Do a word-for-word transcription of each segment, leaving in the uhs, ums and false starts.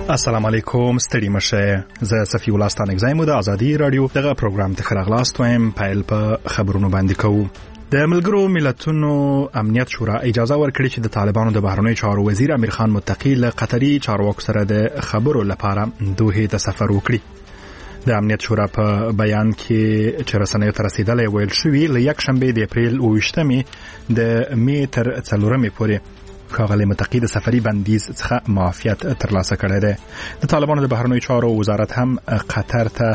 السلام علیکم ستړي مشه زه صفی الله ستانک زایم د ازادي رادیو دغه پروګرام ته خراغلاست وایم پایل په خبرونو باندې کوو. د ملګرو ملتونو امنیت شورا اجازه ورکړي چې د طالبانو د بهرنیو چارو وزیر امیر خان متقی له قطري چارواکو سره د خبرو لپاره دوحه ته سفر وکړي. د امنیت شورا په بیان کې چې رسنیو ته رسیدلی ویل شوي له یک شنبې د اپریل اوویشتمې د می تر څلورمې پورې ښاغلی متقی د سفري بندیز څخه معافیت ترلاسه کړی دی. د طالبانو د بهرنیو چارو وزارت هم قطر ته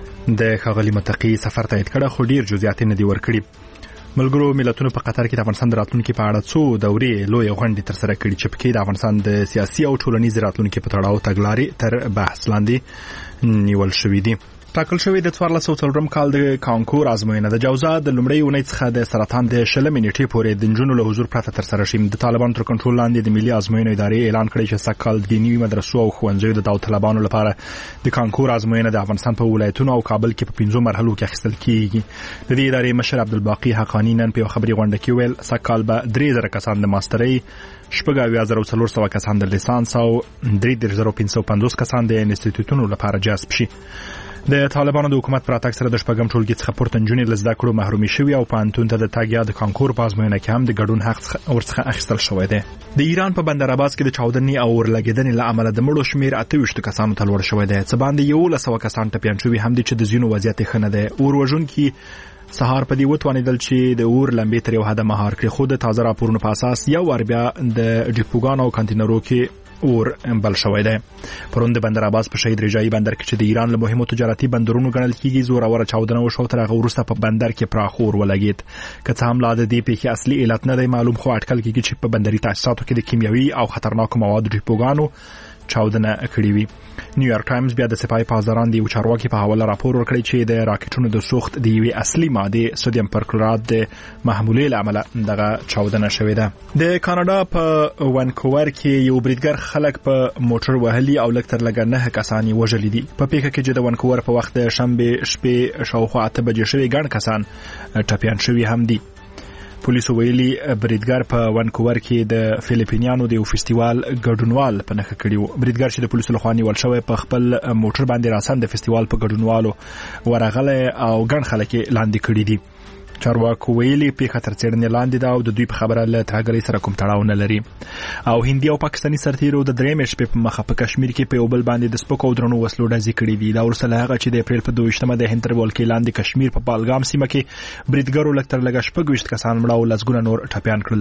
د ښاغلي متقی سفر تایید کړی خو ډیر جزئیات نه دي ورکړي. ملګرو ملتونو په قطر کې د افغانستان د راتلونکي په اړه څو دورې لویې غونډې ترسره کړي چې پکې د افغانستان د سیاسي او ټولنیز راتلونکي په تړاو تګلارې تر بحث لاندې نیول شوي دي. ټاکل شوی د څوارلس سوه څلورم کال د کانکور ازموینه د جوزا د لومړۍ اونۍ څخه د سرطان د شلمې نیټې پورې د نجونو له حضور پرته ترسره شي. د طالبانو تر کنټرول لاندې د ملي ازموینو ادارې اعلان کړی چې سږکال د نوي مدرسو او ښوونځیو د داوطلبانو لپاره د کانکور ازموینه د افغانستان په ولایتونو او کابل کې په پنځو مرحلو کې اخیستل کیږي. د دې ادارې مشر عبدالباقي حقانی نن په خبري غونډه کې ویل سږکال به درې زره کسان د ماسترۍ، شپږ اویا زره څلور سوه کسان د لیسانس او درې دېرش زره پنځه سوه پنځوس کسان د انسټیټیوټونو لپاره جذب شي. د طالبانو د حکومت پر راتګ سره د شپږم ټولګي څخه پورته نجونې له زده کړو محرومې شوي او پوهنتون ته د تګ یا د کانکور په ازموینه کې هم د ګډون حق ورڅخه اخیستل شوی دی. د ایران په بندر عباس کې د چاودنې او اورلګېدنې له امله د مړو شمېر اته ویشتو کسانو ته لوړ شوی دی. څه باندې یولس سوه کسان ټپیان شوي هم دي چې د ځینو وضعیت یې ښه نه دی. اور وژونکي سهار په دې وتوانېدل چې د اور لمبې تر یو حده مهار کړي، خو د تازه راپورونو په اساس یو وار بیا د ډیپوګانو او کانتینرو کې اور بل شوی دی. پرون د بندر عباس په شهید رجایی بندر کې چې د ایران له مهمو تجارتي بندرونو ګڼل کیږي زوروره چاودنه وشوه. تر هغه وروسته په بندر کې پراخ اور ولګېد. که څه هم لا د دې پیښې اصلي علت نه دی معلوم، خو اټکل کیږي چې په بندري تاسیساتو کې د کیمیاوي او خطرناکو موادو ډیپوګانو چاودنه کړې وي. نیویارک ټایمز بیا د سپاه پاسداران د یو چارواکي په حواله راپور ورکړی چې د راکټونو د سوخت د یوې اصلي مادې سودیم پرکلورات د محمولې له امله دغه چاودنه شوې ده. د کاناډا په ونکوور کې یو بریدګر خلک په موټر وهلي او لږ تر لږه نهه کسان یې وژلي دي. په پیښه کې چې د ونکوور په وخت د شنبې شپې شاوخوا اته بجې شوي ګڼ کسان ټپیان شوي هم دي. پولیسو ویلي بریدګر په ونکوور کې د فلیپینیانو د یو فستیوال ګډونوال په نښه کړي وو. بریدګر چې د پولیسو لخوا نیول شوی په خپل موټر باندې راسن د فستیوال په ګډونوالو ورغلی او ګڼ خلک یې لاندې کړي دي. چارواکو ویلي پیښه تر څېړنې لاندې ده او د دوی په خبره له ترهګرۍ سره کوم تړاو نه لري. او هندي او پاکستاني سرتیرو د درېیمې شپې په مخه په کشمیر کې په یو بل باندې د سپکو او درنو وسلو ډزې کړي دي. دا وروسته له هغه چې د اپریل په دوه ویشتمه د هند تر ولکې لاندې کشمیر په پالګام سیمه کې بریدګرو لږ تر لږه شپږ ویشت کسان مړه او لسګونه نور ټپیان کړل.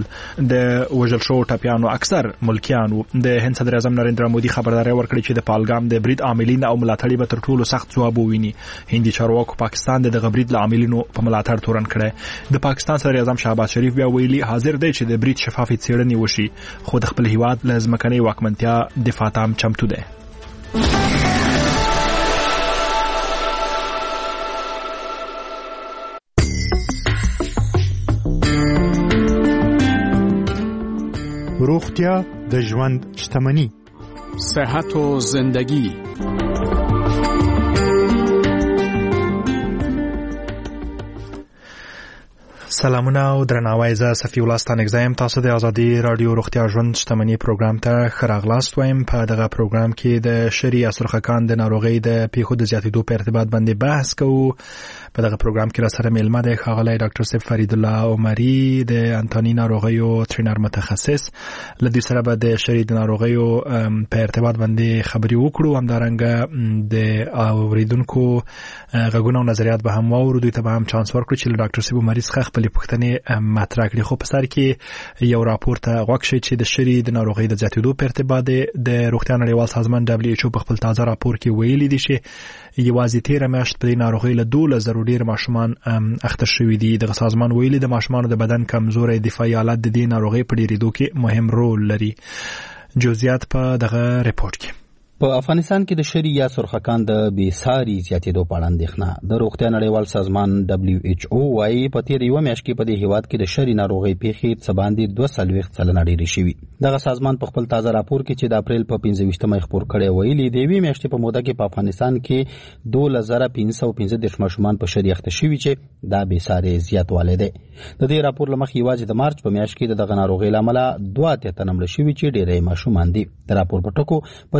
د وژل شوو ټپیانو اکثر ملکیان وو. د هند صدر اعظم نریندرا مودي خبرداری ورکړې چې د پالګام د برید عاملین او ملاتړي به تر ټولو سخت ځواب وویني. هندي چارواکو پاکستان د دغه برید له عاملینو په ملاتړ تورن کړی. د پاکستان صدر اعظم شهباز شریف بیا ویلي حاضر دی چې د برید شفافې څېړنې وشي، خو د خپل هیواد له ځمکنۍ واکمنتیا دفاع ته هم چمتو دی. روغتیا د ژوند شتمني، صحت و زندگی. سلامونه او درناوی. زه صفی الله ستانک زایم. تاسو د ازادي رادیو روغتیا ژوند شتمني پروګرام ته ښه راغلاست وایم. په دغه پروګرام کې د شری اسرخکان د ناروغۍ د پیښو د زیاتېدو په ارتباط باندې بحث کوو. په دغه پروګرام کې را سره میلمه دی ښاغلی ډاکټر صاحب فرید الله عمري د انتاني ناروغیو ټرینر متخصص. له دوی سره به د شری د ناروغیو په ارتباط باندې خبرې وکړو. همدارنګه د اوریدونکو غږونه او نظریات به هم واورو. دوی ته به هم چانس ورکړو چې له ډاکټر صاحب عمري څخه خپلې پوښتنې مطرح کړي. خو په سر کې یو راپور ته غوږ شئ چې د شری د ناروغۍ د زیاتېدو په ارتباط د روغتیا نړیوال سازمان دبلیو ایچ او په خپل تازه راپور کې ویلي دي چې یوازې تیره میاشت په دې ناروغۍ له دولس زرو ډېر ماشومان اخته شوي دي. دغه سازمان ویلي د ماشومانو د بدن کمزوری دفاعي حالت د دې ناروغۍ په ډېرېدو کې مهم رول لري. جزئیات په دغه ریپورت کې. په افغانستان کې د شری یا سرخکان د بیساري زیاتېدو په اړه اندېښنه. د روغتیا نړیوال سازمان دبلیو ایچ او وايي په تیر یو میاشت کې په دې هیواد کې د شری ناروغۍ پیښې څه باندې دوه څلوېښت سلنه ډېرې شوي. دغه سازمان په خپل تازه راپور کې چې د اپریل په پنځه ویشتمه خپور کړی ویلي د یوې میاشتې په موده کې په افغانستان کې دولس زره پنځه سوه پنځه دېرش ماشومان په شری اخته شوي چې دا بیساري زیاتوالی دی. د دې راپور له مخې یوازې د مارچ په میاشت کې د دغه ناروغۍ له امله دوه اتیا تنه مړه شوي چې ډېری ماشومان دي. د راپور په ټکو په دې سره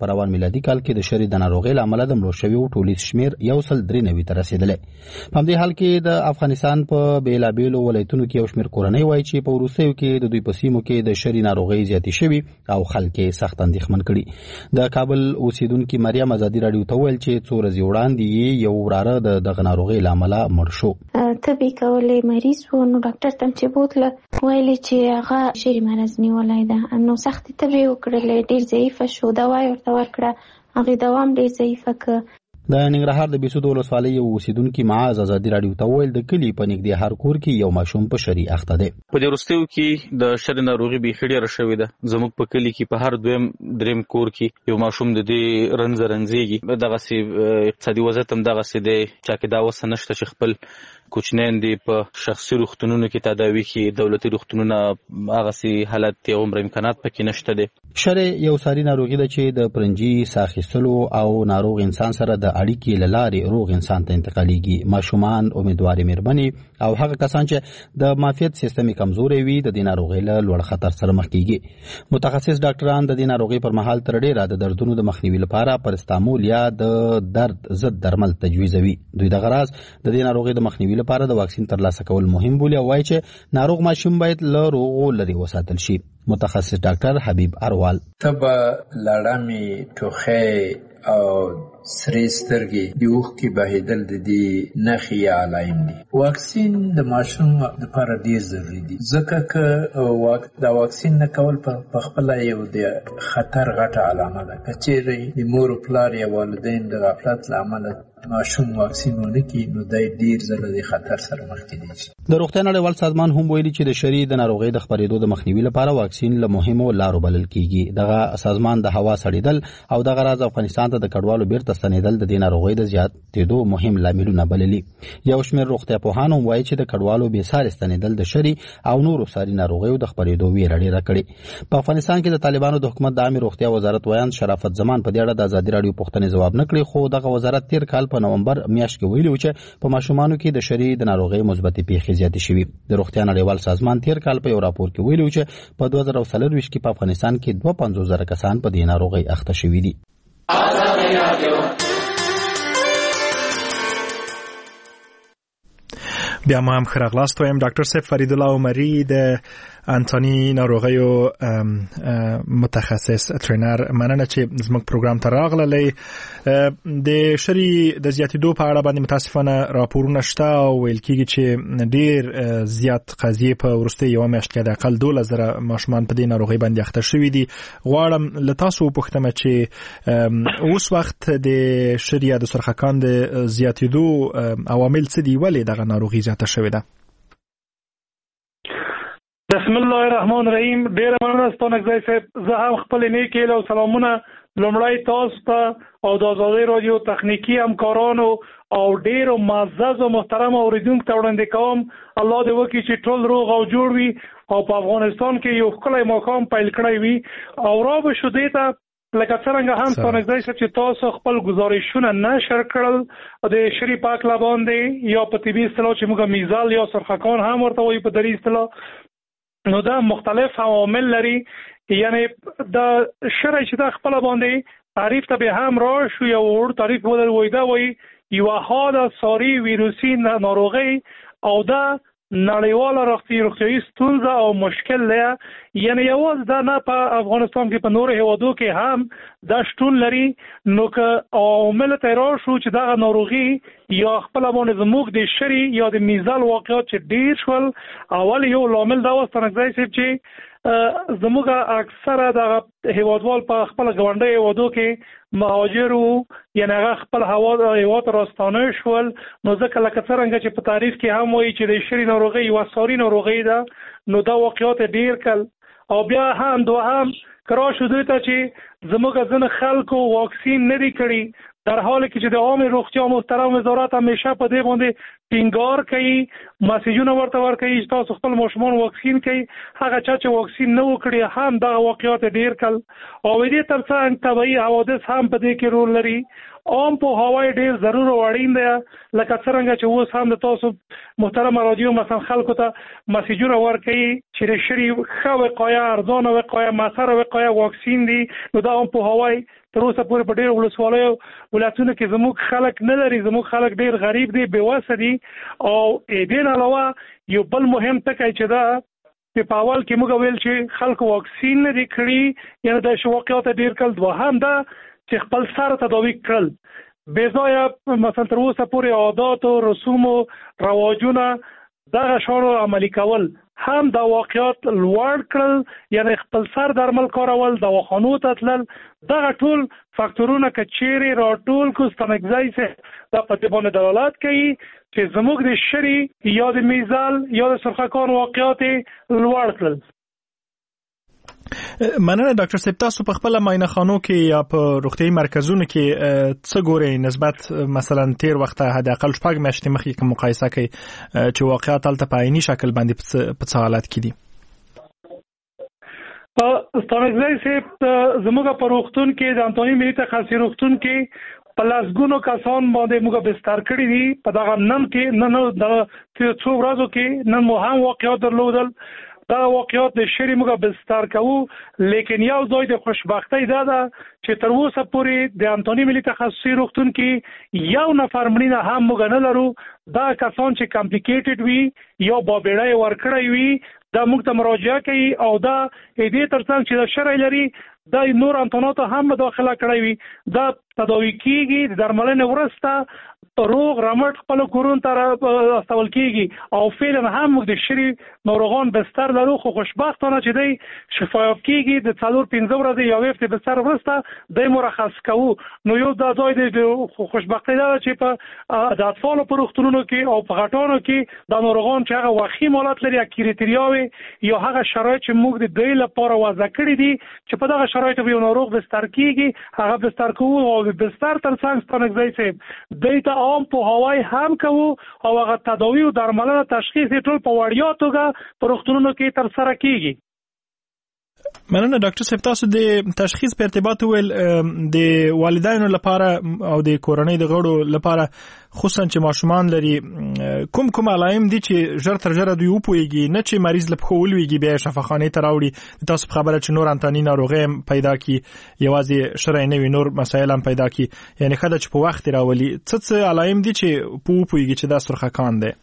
په روان میلادي کال کې د شری د ناروغۍ له امله د مړو شویو ټولیز شمیر یو سل درې نوي ته رسیدلی. په همدې حال کې د افغانستان په بیلابیلو ولایتونو کې یو شمیر کورنۍ وایي چې په وروستیو کې د دوی په سیمو کې د شری ناروغۍ زیاتې شوي او خلک یې سخت اندېښمن کړي. د کابل اوسیدونکي مریم ازادي راډیو ته وویل چې څو ورځې وړاندې یې یو وراره د دغه ناروغۍ له امله مړ شو. تبې کولې مریض و، نو ډاکټر ته چې بوتله ویلې چې هغه شری مرض نیولی ده، نو سختې تبې وکړلې، ډېر ضعیفه شو، دوا یې ورته ورکړه، هغې دوا هم ډېر ضعیفه کړه. د ننګرهار د بېسود ولسوالۍ یو اوسیدونکي معاذ ازادي راډیو ته وویل د کلي په نږدې هر کور کې یو ماشوم په شری اخته دی. په دې وروستیو کې د شری ناروغي بیخي ډېره شوې ده. زموږ په کلي کې په هر دویم دریم کور کې یو ماشوم د دې رنځ رنځېږي. دغسې اقتصادي وضعیت هم دغسې دی، چا کې دا وسه نشته چې خپل کوچنیان دي په شخصي روغتونونو کې تداوي کې، دولتي روغتونونه هغسې حالت یې عمر امکانات پکې نشته دی. شری یو ساري ناروغي ده چې د پرنجي ساه اخیستلو او ناروغ انسان سره د اړیکې له لارې روغ انسان ته انتقالېږي. ماشومان، امیدوارې مېرمنې او هغه کسان چې د معافیت سیستم کمزوری وي د دې ناروغۍ له لوړ خطر سره مخ کېږي. متخصص ډاکټران د دې ناروغۍ پر مهال تر ډېره د دردونو د مخنیوي لپاره پرستامول یا د درد ضد درمل تجویزوي. دوی دغه راز د دې ناروغۍ د مخنیوي لپاره د واکسین ترلاسه کول مهم بولي او وایي چې ناروغ ماشوم باید له روغو لرې وساتل شي. متخصص ډاکټر حبیب اروال: تبه، لړمې، ټوخی او سرې سترګې، د اوښکې بهېدل د دې نښې یا علایم دي. واکسین د ماشوم لپاره ډېر ضروري دي، ځکه که دا واکسین نه کول په خپله یو د خطر غټه علامه ده. که چیرې د مور و پلار یا والدین د غفلت له امله ماشوم واکسین ونه کړي، نو دی ډېر ځله د خطر سره مخ کېدی شي. د روغتیا نړیوال سازمان هم ویلي چې د شری د ناروغۍ د خپرېدو د مخنیوي لپاره واکسین له مهمو لارو بلل کېږي. دغه سازمان د هوا سړېدل او دغه راز افغانستان ته د کډوالو بیرته ستنېدل د دې ناروغۍ د زیاتېدو مهم لاملونه بللي. یو شمېر روغتیا پوهان هم وایي چې د کډوالو بېسارې ستنېدل د شری او نورو ساري ناروغیو د خپرېدو ویره ډېره کړې. په افغانستان کې د طالبانو د حکومت د عامې روغتیا وزارت ویاند شرافت زمان په دې اړه د ازادي راډیو پوښتنې ځواب نه کړې، خو دغه وزارت تېر کال په نومبر میاشت کې ویلي و چې په ماشومانو کې د شری د ناروغۍ مثبتې پیښې زیاتې شوي. د روغتیا نړیوال سازمان تېر کال په یو راپور کې ویلي و چې په دوه زره څلرویشت کې په افغانستان کې دوه پنځوس زره کسان په دې ناروغۍ اخته شوي دي. بیا ما هم خراغلاست وایم ډاکټر صاحب فرید الله عمری د انټونی ناروغیو متخصص ټرینر، مننه چې زموږ پروګرام ته راغللی. د شری د زیاتېدو په اړه باندې متاسفانه راپورونه شته او ویل کېږي چې ډېر زیات قضیې په وروستۍ یوه میاشت کې د اقل دولس زره ماشومان په دې ناروغۍ باندې اخته شوي دي. غواړم له تاسو وپوښتم چې اوس وخت د شری یا د سرخکان د زیاتېدو عوامل څه دي؟ ولې دغه ناروغي زیاته شوې ده؟ بسم الله الرحمن الرحیم. ډیره مننه ستاسو نګزای صاحب. زه هم خپل نیک هیله او سلامونه لومړی تاسو ته او د آزادۍ رادیو تخنیکی همکارانو او ډیرو معزز او محترم اوریدونکو ته وړاندې کوم. الله دې وکړي چې ټول روغ او جوړ وي او په افغانستان کې یو ښکلی ماښام پیل کړی وي. او را به شو دې ته لکه څرنګه هم ستاسو نګزای صاحب چې تاسو خپل گزارشونه نشر کړل د شری پاک لا باندې یا په طبي اصطلاح چې موږ میزال یا سرخکان هم ورته وایو په دري اصطلاح، نو دا مختلف عوامل لري. یعنی دا شری چې دا خپل باندې تعریف ته به هم را شو یا ور تعریف ولر وای دا وای یو حاله ساری ویروسي ناروغي او دا نړیواله روغتیایي ستونزه او مشکل دی. یعنی یوازې دا نه په افغانستان کې په نورو هیوادو کې هم دا شتون لري. نو که عوامل ته را شو چې دا ناروغي یا خپل باندې زموږ د شری یا د میزال واقعات چې ډیر شول، اول یو لامل دا وستنه ځای چې زموږ اکثره د هیوادوال په خپل ګاونډي هیوادو کې مهاجر وو، یعنی هغه خپل هیواد راستانه شول. نو ځکه لکه څرنګه چې په تاریخ کې هم وایي چې د شری ناروغي یوه ساري ناروغي ده، نو دا واقعات ډیر کل. او بیا هم دوهم کرا شو دوی ته چې زموږ ځینې خلکو واکسین نه دي کړي، در حالی که چې د عام روغتیا محترم وزارت همیشه په دې باندې ټینګار کوي، مسیجونه ورته ورکوي چې تاسو خپل ماشومان واکسین کړئ. هغه چا چې واکسین نه وکړي هم دغه واقعیات ډیر کل او دې ترڅنګ طبیعي حوادث هم په دې کې رول لري. عام په هوای ډیر ضرور او اړین دی، لکه څنګه چې اوس هم د تاسو محترم رادیو مثلا خلکو ته مسیجونه ورکوي چې شری ښه وقایه، ارزانه وقایه، مؤثره وقایه واکسین دي. نو دا هم په هوای تر اوسه پورې په ډېرو ولسوالیو ولایتونو کې زموږ خلک نه لري، زموږ خلک ډېر غریب دي، بېوسه دي. او دې نه علاوه یو بل مهم ټکی چې دا چې په اول کې موږ ویل چې خلکو واکسین نه دي کړي، یعنې د واقعیات ډېر کل دوهم ده چې خپل سره تداوي کړل بې ځایه مثلا تر اوسه پورې عادات او رسوم او رواجونه دغه شانو عملي کول هم د واقعیات لوړ کړل، یعنی خپل سر درمل کارول، دواخانو ته تلل، دغه ټول فاکتورونه که چیرې راټول کو ستانګځای سه دا په دې باندې دلالت کوي چې زموږ د شری یا د میزال یا د سرخکان واقعیات لوړ کړل. مننه ډاکټر صاحب، تاسو په خپل معاینه خانو کې یا په روغتیايي مرکزونو کې څه ګورئ نسبت مثلا تیر وخت حد اقل شپږ میاشتې مخکې کوم مقایسه کوي چې واقعیت هلته په عیني شکل باندې په څه حالت کې دي؟ ستانګځای صاحب زموږ په روغتون کې د انټونی ملي تخصصي روغتون کې په لاسګونو کسان باندې موږ بستر کړي دي. په دغه نن کې نن د څو ورځو کې نن مو هم واقعیات درلودل. دا واقعیات د شری موږ بستر کوو، لیکن یو ځای د خوشبختۍ دا ده چې تر اوسه پورې د انټونی ملي تخصصي روغتون کې یو نفر مړینه هم موږ نه لرو. دا کسان چې کمپلیکیټډ وي یا بابېړی ورکړی وي دا موږ ته مراجعه کوي او دا دې ترڅنګ چې د شرعي لري دا نور انټوناتو هم مداخله کړی وي، دا تداوی کیږي. د درملنې وروسته روغ رمټ خپل کورون ته استول کیږي او فعلا هم موږ د شری ناروغان بستر لرو، خو خوشبختانه چې دی شفایاب کیږي د څلور پنځه ورځې یا وخت بستر وروسته د مرخص کوو. نو یو دا ځای د خوشبختۍ ده چې په د اطفالو په روغتونونو کې او په غټانو کې د ناروغان چې هغه وخی مالات لري، کریټریاوي یا هغه شرایط چې موږ د دوی لپاره وضع کړی دي چې په دغه شرایطو یو ناروغ بستر کیږي، هغه بستر کوو او بستر ترڅنګ ستانګځای صاحب دوی ته عام په هوای هم کوو او هغه تداوی او درملنه تشخیص ټول په وړیا توګه په روغتونونو کې تر سره کیږي. مننه ډاکټر صاحب، تاسو د تشخیص په ارتباط ویل د والدینو لپاره او د کورنۍ د غړو لپاره خصوصا چې ماشومان لري کوم کوم علائم دي چې ژر تر ژره دوی وپوهیږي، نه چې مریض له پښو ولویږي بیا شفاخانې ته راوړي. تاسو په خبره چې نور انټونی ناروغي پیدا کی یوازې شرعي نه وي، نور مسایل هم پیدا کی، یعنی خدای چې په وخت راولي څه څه علائم دي چې په وپوهیږي چې دا سرخکان دی؟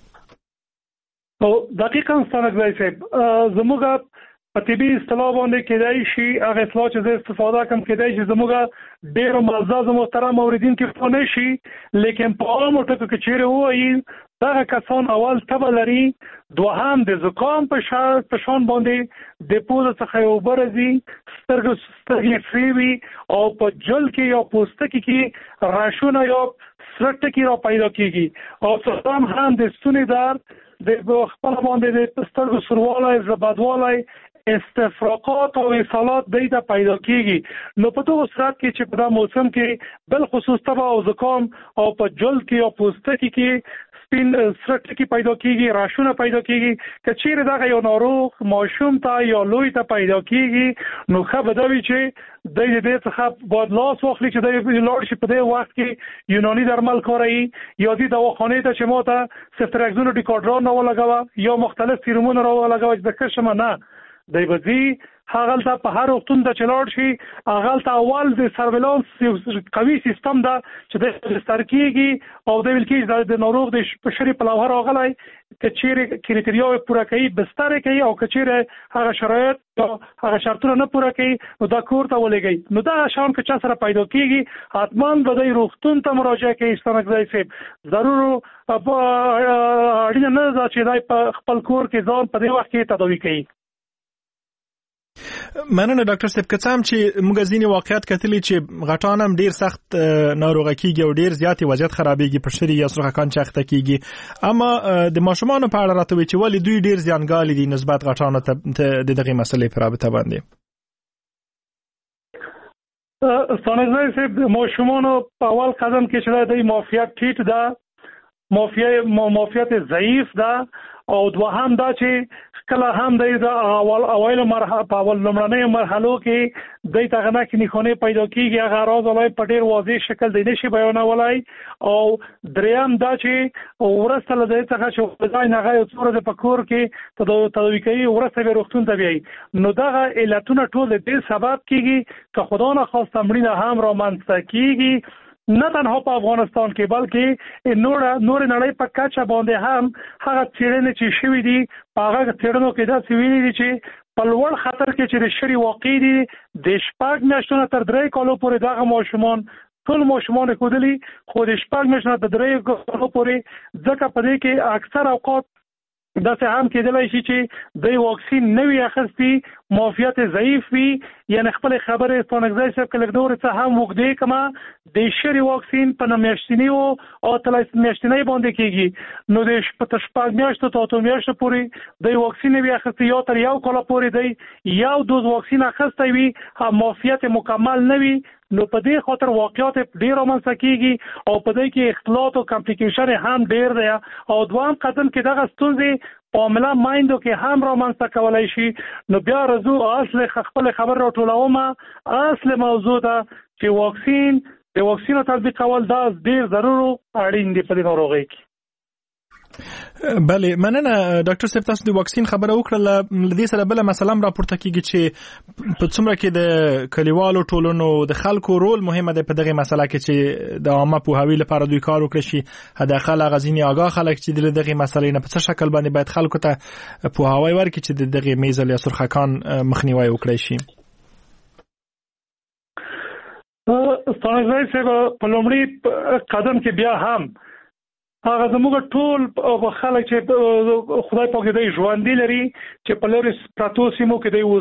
او دقیقاً ستانګځای صاحب زموږ په طبي اصطلاح باندې کېدای شي هغه اصطلاح چې زه استفاده کوم کېدای شي زموږ ډېر معزز محترم اوریدین کې په نه شي، لیکن په عامو ټکو کې چیرې وایي دغه کسان اول تبه لري، دوهم د زکام په شان په شان باندې د پوزه څخه یو برزي، سترګې سترګې فریوي او په جل کې یا پوستکي کې راشونه یا سرټکی را پیدا کیږي او څلورم هم د ستوني درد د خپل باندې د سترګو سروالی، زبدوالی، استفراقات او اصالات دیده پیدا کیږي. نو په دغه صورت کې چې په دا موسم کې بل خصوص تبه او زکام او په جلد کې یا پوستکي کې سپین سرټکی پیدا کیږي، راشونه پیدا کیږي، که چیرې دغه یو ناروغ ماشوم ته یا لوی ته پیدا کیږي نو ښه به دا وي چې د دې څخه باید لاس واخلي چې د لاړ شي په دې وخت کې یوناني درمل کاروي یا د دواخانې ته چې ماته سفتراکزون او ډیکاډران راولګوه یا مختلف سیرومونه راولګوه چې د کشمه نه دی بځي هغه ته په هر وختون د چلاړ شي هغه ته اول د سرویلانس قوي سیستم دا چې د سترکیږي او د ویلکې د ناروغ د شری په لوهر راغلی کچېره کریټریاوي پوره کوي، بستر کوي او کچېره هغه شرایط هغه شرطونه نه پوره کوي نو دا کور ته ولګي. نو دا شان که چا سره پیدا کیږي حتما به د روغتون ته مراجعه کوي. ستانګځای صاحب ضرور اړینه نه ده چې دای په خپل کور کې ځان په دې وخت کې تداوی کوي. مننه ډاکټر صاحب، که څه هم چې موږ ځینې واقعیت کتلي چې غټان هم ډیر سخت ناروغه کیږي او ډیر زیاتې وضعیت خرابېږي په شری یا سرخکان چې اخته کیږي، اما د ماشومانو په اړه راته وایي چې ولې دوی ډیر زیانګالي دي نسبت غټانو ته د دغې مسلې په رابطه باندې؟ ستانګځای صاحب د ماشومانو په اول قدم کې چې د معافیت ټیټ ده معافیت ضعیف ده او دوهم دا چې کله هم د اول اوایل مرحله په اول لمړنۍ مرحلو کې د تغنا کې نښونه پیدا کیږي هغه راز ولای په ډیر واضح شکل دی نشي بیانولای او دریم دا چې ورسته له دې څخه چې ځای نه غوښتل څوره په کور کې تداوی کوي ورسته به روغتون ته بیاي نو دا علتونه ټول د سبب کیږي که خدا نه خواسته مړینه هم را منځته کیږي نه تنها په افغانستان کې بلکې نور نور نړۍ په کچه باندې هم هغه څېړنې چې شوې دي په هغه څېړنو کې دا ویلي دي چې په لوړ خطر کې چې د شری واقع دي د شپږ میاشتو تر درې کالو پورې دغه ماشومان ټول ماشومان خودلی خو د شپږ میاشتو تر درې کالو پورې ځکه په دې کې اکثر اوقات دا څه هم کېدلای شي چې د واکسین نوې اخستي معافیت ضعیف وي یعنی خپل خبره ستونګځای صاحب کله دور څه هم وګدې کما د شری واکسین په نمیاشتنی او تلایس میاشتنی باندې کېږي نو د شپږ شپږ میاشتو ته اتو میاشتو پورې د واکسین نوې اخستي یا تر یو کال پورې دی یو دوز واکسین اخستي وي معافیت مکمل نه وي نو په دې خاطر واقعیت ډیر رامنځته کیږي او په دې کې اختلاط او کمپلیکیشن هم ډیر دی او دوام قدم کې دغه ستونزې معامله مایندو کې هم رامنځته کولای شي نو بیا رزو اصل خپل خبر راټولوم اصل موضوع ده چې واکسین د واکسینو تطبیق کول دا ډیر ضروري اړین دي په دې ناروغۍ کې بله مننه ډاکټر صاحب تاسو د واکسین خبره وکړه لدې سره بل مسله راپورته کیږي چې په څومره کې د کلیوالو ټولنو د خلکو رول مهمه ده په دغه مسله کې چې د عامه پوهاوی لپاره دوی کار وکړي شي حداقل غزینی آگاه خلک چې دغه مسلې نه په څه شکل باندې باید خلکو ته پوهاوی ورکړي چې دغه میزل یا سرخکان مخنیوي وکړي شي ستاسو صاحب په لومړي قدم کې بیا هم هغه زموږ ټول خلک چې خدای پاک دې ژوند لري چې په لوري پراتو سیمو کې دی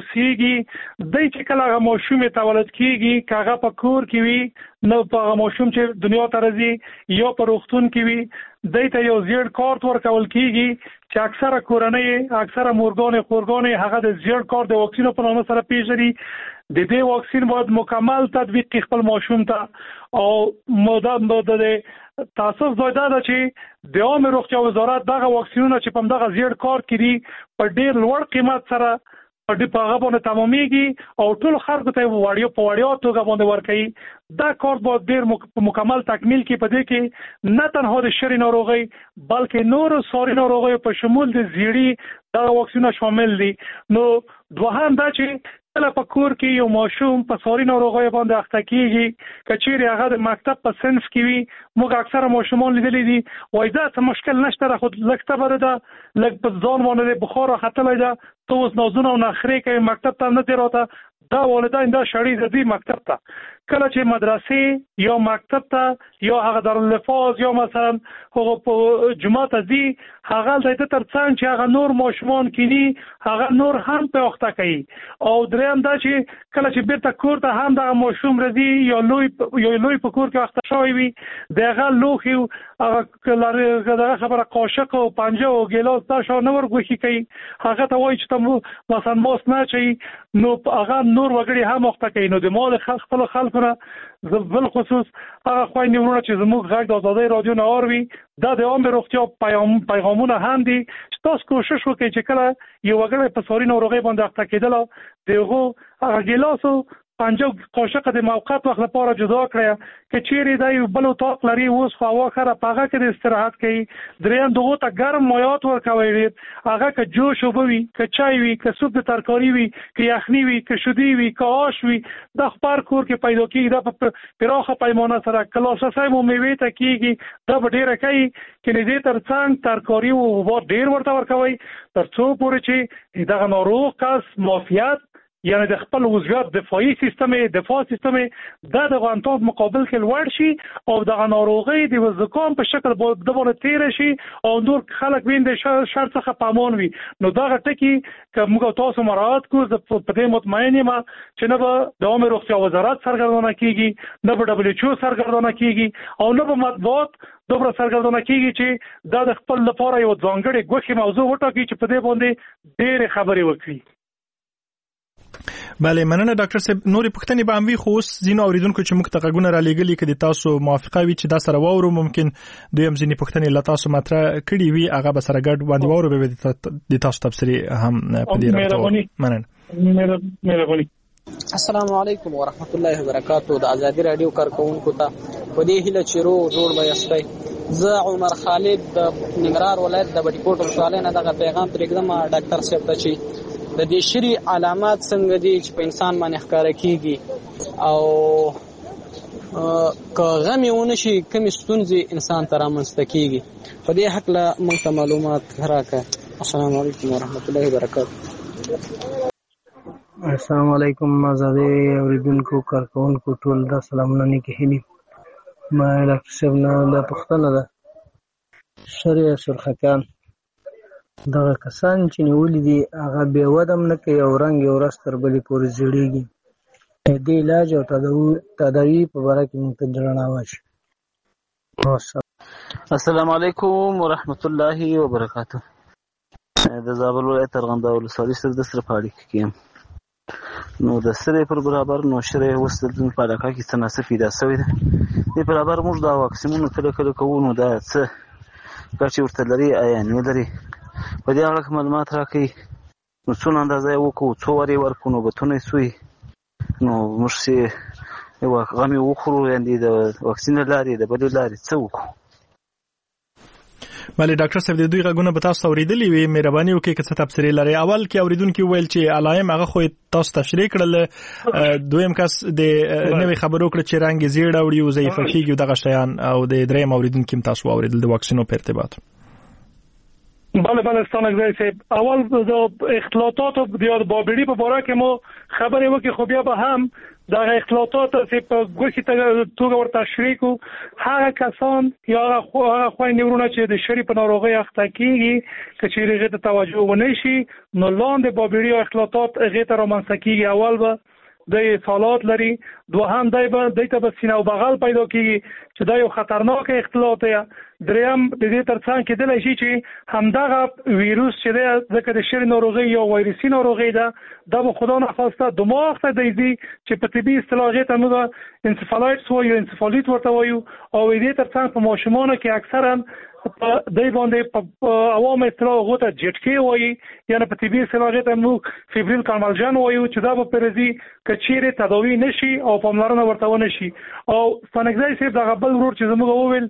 وسیږي د چې کله هغه ماشوم تولد کیږي کاغه په کور کې وي نو په ماشوم چې دنیا ته راځي یا په روغتون کې وي دایته یو زیړ کارت ورکول کیږي چې اکثره کورنۍ اکثره مورګان خورګان هغه د زیړ کارت د واکسین په نامه سره پیژني د دې واکسین باید مکمل تطبیق خپل ماشوم ته او مدام د تاسو زویدا ده چې د عامه روغتیا وزارت دغه واکسینونه چې په دغه زیړ کار کړي په ډیر لوړ قیمت سره په دې په غوونه تمامېږي او ټول خلکو ته وړیو په وړیو توګه باندې ورکړي دا کار به ډیر مکمل تکمیل کې په دې کې نه تنها د شری ناروغي بلکې نور ساري ناروغي په شمول د زیړی دا واکسینونه شامل دي نو دوهم دا چې کله په کور کې یو ماشوم په ساري ناروغي باندې اخته کیږي کچېری هغه د مکتب په صنف کې وي موږ اکثره ماشومان لیدلې دي وای دا څه مشکل نشته خو لکه بره ده لکه په ځان باندې بخار راختلې ده تو اوس نازونه او نخري کوي مکتب ته نه دی راته دا والدین دا شړې د دې مکتب ته کله چې مدرسې یا مکتب ته یا هغه دارالحفاظ یا مثلا هغه په جمعه ته دي هغه د تر څنګ چې هغه نور ماشومان کینی هغه نور هم په وخت کوي او دریم دا چې کله چې بیرته کور ته هم د ماشوم رضی یا لوی یا لوی په کور کې وخت شوی وي دغه لوخي هغه کله خبره قاشق او پنجه او ګلاس دا شو نور غوښي کوي هغه ته وایي چې تم مثلا موس نه چي نو هغه نور وګړي هم وخت کوي نو د مال خپل خلکو نه بل خصوص هغه خويندې ورونه چې زموږ غږ د آزادۍ رادیو نه اوروي دا د عامه روغتیا پیغامونه هم دي چې تاسو کوشش وکړئ چې کله یو وګړی په ساري ناروغۍ باندې اخته کېدل دغه هغه ګلاسو پنځه قاشق د موقت وخت لپاره جدا کړی چې چیرې دا یو بل طاق لري اوس خو واخره پاغه کې استراحت کوي دریم دغه ته ګرم مایات ورکوي هغه که جوش وبوي که چای وي که سوپ د ترکاری وي که یخنی وي که شودي وي که آش وي د خبر کور کې پیدا کیږي د په پراخه پیمانه سره کلاسه مو میوه ته کیږي دا ډیره کوي چې دې تر څنګ ترکاری او ور ډیر ورته ورکوي تر څو پورې چې دغه ناروغ کس معافیت یعنی د خپل وضعیت دفاعي سیستم دفاع سیستم د غوانتوب مقابل کې لوړ شي او د ناروغي د وزکام په شکل د باندې تیر شي او نور خلک وین د شرط څخه پامون وي نو دا ټکی چې موږ تاسو مراعات کوو په دې مطمئن یم چې نه به د عامه روغتیا وزارت سرګردانه کیږي نه به دبليو ایچ او سرګردانه کیږي او نه به مطبوعات دوبره سرګردانه کیږي چې دا د خپل لپاره یو ځانګړي غوښه موضوع وټاکي چې په دې باندې ډېر خبرې وکړي بله مننه ډاکټر صاحب. نورې پوښتنې به هم وي خو اوس ځینو اوریدونکو چې موږ ته غږونه را لېږلي که د تاسو موافقه وي چې دا سره واورو ممکن دوی هم ځینې پوښتنې له تاسو مطرح کړي وي هغه به سره ګډ باندې واورو به د تاسو تبصرې هم په دې راځو. مننه. مهرباني. السلام علیکم ورحمت الله وبرکاتہ. د ازادي رادیو کارکونکو ته په دې هیله چې روغ جوړ به یاستئ. زه عمر خالد د ننګرهار ولایت د بټي کوټ ولسوالۍ نه دغه پیغام پرېږدم ډاکټر صاحب ته چې د دې شری علامات څنګه دي چې په انسان باندې ښکاره کیږي او که غمې ونه شي کومې ستونزې انسان ته رامنځته کیږي. په دې هکله موږ ته معلومات راکړه. السلام علیکم ورحمت الله وبرکاتہ. السلام علیکم ازادي اوریدونکو کارکونکو ټول دا سلامونه نیکې هیلې. ما ډاکټر صاحب نه دا پوښتنه ده شری سرخکان دغه کسان چې نیولي دي هغه بې ودم نه کوي او رنګ یې ورځ تر بلې پورې زیړېږي. د دې علاج او تداوي په باره کې موږ ته رڼا وشي. السلام علیکم ورحمت الله وبرکاتہ. د زابل ولایت ارغنداو ولسوالۍ سره د سره په اړیکه کې یم. نو د سره پر برابر نو شری اوس د په علاقه کې تناسب پیدا شوی دی. د برابر موږ دا واکسینونه کله کله کوو نو دا څه ګټې ورته لري آیا نه لري په دې اړه معلومات راکړئ. نو څونه اندازه یې وکړو څو وارې ورکړو نو بتونه یې سوی نو موږ چې غمې وخورو یعنې د واکسین له لارې د بلې لارې څه وکړو. بله ډاکټر صاحب د دوی غږونه به تاسو اوریدلي وي. مهرباني وکړئ که څه تبصرې لرئ. اول کې اوریدونکي وویل چې علایم هغه خو تاسو تشریح کړل. دویم کس د نوې خبرو کړه چې رنګ یې زیړ اوړي او ضعیفه کېږي دغه شیان او د دریم اوریدونکي هم تاسو واورېدل د واکسینو په ارتباط. بله بله ستانکزی صاحب اول د اختلاطاتو د بابیړي په باره کې مو خبرې وکړې خو بیا به هم دغه اختلاطات چې په ګوښې توګه ورته تشریح کړو. هغه کسان یا هغه خویندې ورونه چې د شری په ناروغۍ اخته کېږي که چېرې هغې ته توجه ونه شي نو لاندې بابیړي او اختلاطات هغې ته رامنځته کېږي. اول به د سالات لري، دوهم دی به دی ته به سینه او بغل پیدا کېږي چې دا یو خطرناک اختلاط دی. دریم د دې ترڅنګ کېدلی شي چې همدغه ویروس چې دی ځکه د شری ناروغۍ یا وایرسي ناروغۍ ده دا به خدا نخواسته دماغ ته دی ځي چې په طبي اصطلاح هغې ته موږ انسفالایټس وایو انسفالیت ورته وایو او د دې ترڅنګ په ماشومانو کې اکثرا په دې باندې په عوامو اصطلاح هغو ته جټکې وایي یعنې په طبي اصطلاح هغې ته موږ فیبریل کارملجن وایو چې دا به پرې ځي که چیرې تداوي نه شي او پاملرنه ورته ونه شي. او ستانکزی صاحب دغه بل ورور چې زموږ وویل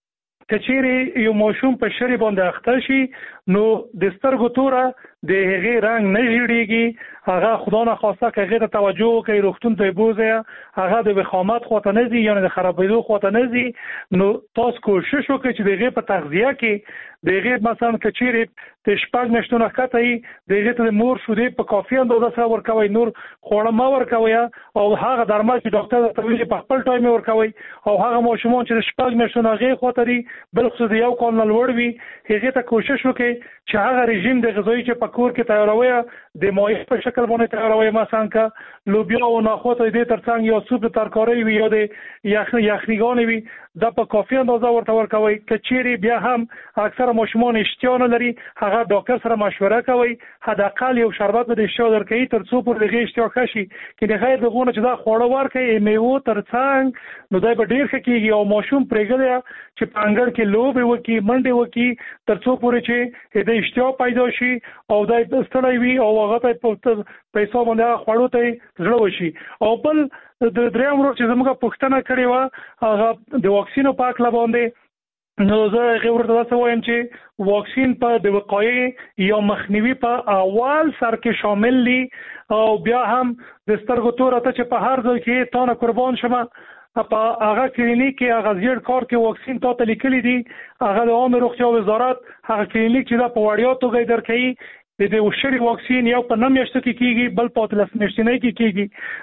که چیرې یو ماشوم په شری باندې اخته شي نو د سترګو توره د هغې رنګ نه ژیړېږي. هغه خدا نخواسته که هغې ته توجه وکړي روغتون ته یې بوځئ هغه د وخامت خواته نه ځي یعنې د خرابېدو خواته نه ځي. نو تاسو کوشش وکړئ چې د هغې په تغذیه کې د هغې مثلا که چیرې د شپږ میاشتو نه ښکته وي د هغې ته د مور شیدې په کافي اندازه سره ورکوئ، نور خواړه مه ورکوئ او هغه درمل چې ډاکټر درته ویلي په خپل ټایم یې ورکوئ. او هغه ماشومان چې د شپږ میاشتو نه هغې خواته دي بالخصوص د یو کال نه لوړ وي هغې ته کوشش وکړئ چې هغه رژیم د غذایي چې په کور کې تیاروئ د مایع په شکل باندې تیاروئ مثلا که لوبیا او نخود د دې ترڅنګ یا سوپ د ترکارۍ وي یا د یخنیګانې وي دا په کافي اندازه ورته ورکوئ. که چیرې بیا هم اکثره ماشومان اشتها نه لري هغه ډاکټر سره مشوره کوئ حداقل یو شربت به د اشتها درکوي تر څو پورې د هغې اشتها ښه شي. که د غیر دغو نه چې دا خواړه ورکوي میوو ترڅنګ نو دی به ډېر ښه کېږي او ماشوم پرېږدی چې په انګړ کې لوبې وکړي منډې وکړي تر څو پورې چې د اشتها پیدا شي او دی ستړی وي او هغه ته په پیسو باندې هغه خوړو ته یې زړه وشي. او بل د دریم ورور چې زموږ پوښتنه کړې وه هغه د واکسینو په هکله باندې نو زه هغې ورته داسې وایم چې واکسین په د وقایې یا مخنیوي په اول سر کې شامل دي او بیا هم د سترګو توره ته چې په هر ځای کې تا نه قربان شمه په هغه کلینیک کې هغه زیړ کار کې واکسین تا ته لیکلي دي هغه د عامې روغتیا وزارت هغه کلینیک چې دا په وړیا توګه یې درکوي د دې شری واکسین یو په نه میاشتو کې کېږي بل په اتلس میاشتنۍ کې کېږي.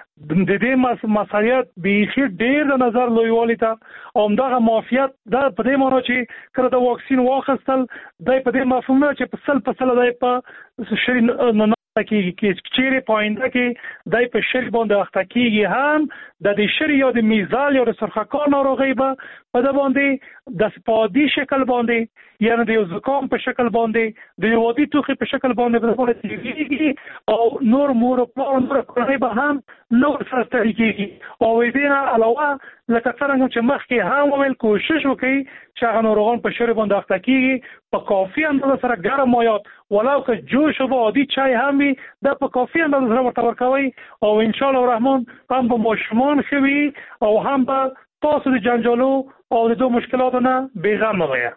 د دې مسالیت بیخي ډېر د نظر لویوالي ته او همدغه معافیت دا په دې معنی چې کله د واکسین واخیستل دی په دې مفهوم نه چې په سل په سله دی په شری کېږي چې چیرې پاینده کې دای په شری باندې اخته کېږي هم د دې شری یا د میزال یا د سرخکان ناروغي به په د باندې د سپادي شکل باندې یعنی د زکام په شکل باندې د وادي توخي په شکل باندې په تیریږي او نور مور په نور کړي به هم نور سره تریږي او دې نه علاوه لکه څنګه چې مخکې هم ویل کوشش وکړي چې هغه ناروغان په شری باندې اخته کېږي په کافي اندازه سره ګرم مایات ولو که جوش او عادي چای هم وي د په کافي اندازه سره ورته ورکوي او ان شاء الله الرحمن هم به ماشومان خوي او هم به تاسو د جنجالو او د دوه مشکلاتو نه بیغمه وي.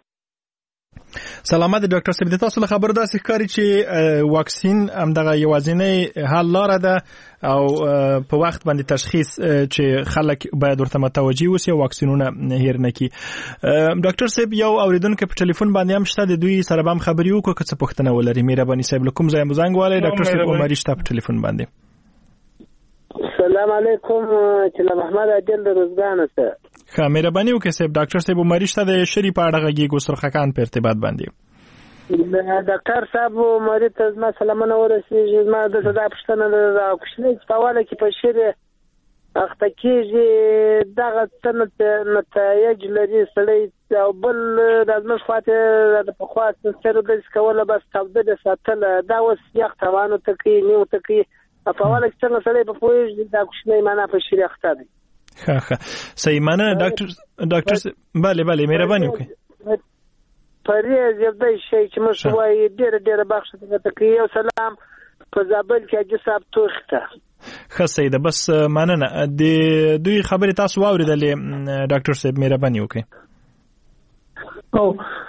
سلامت ډاکټر صاحب، د تاسو له خبرو داسې ښکاري چې واکسین همدغه یوازینی حل لاره ده او په وخت باندې تشخیص چې خلک باید ورته متوجي اوسي او واکسینونه هیر نه کړي. ډاکټر صاحب، یو اوریدونکو په ټلیفون باندې هم شته، د دوی سره به هم خبرې وکړو که څه پوښتنه ولري. مهرباني صاحب، له کوم ځای مو زنګ والی؟ ډاکټر صاحب عمري شته په ټلیفون باندې. السلام علیکم، چې له محمد عادل د روزګان سره. ښه، مهرباني وکړئ صاحب. ډاکټر صاحب عمري شته د شری په اړه غږیږو سرخکان په ارتباط باندې. ډاکټر صاحب عمري ته زما سلامونه ورسېږي. زما د صدا پوښتنه ده کوچنی چې په حواله کې په شری اخته کېږي دغه څه نتایج لري سړی او بل د زموږ خواته د پخوا سره داسې کوله بس تاوده د ساتله دا اوس یخ توانو ته کوي نیو ته کوي په حواله کې څنګه سړی په پوهېږي دا کوچنی معنا په شری اخته دی. ښه ښه صحیح مننه ډاکټر ډاکټر بله بله مهرباني وکړئ. پریز یو دای شي چې موږ وایي ډېر ډېر بخښه ته کوي. یو سلام په زابل کې حاجي صاحب توخته. ښه صحیح ده، بس مننه. د دوی خبرې تاسو واورېدلې ډاکټر صاحب، مهرباني وکړئ. او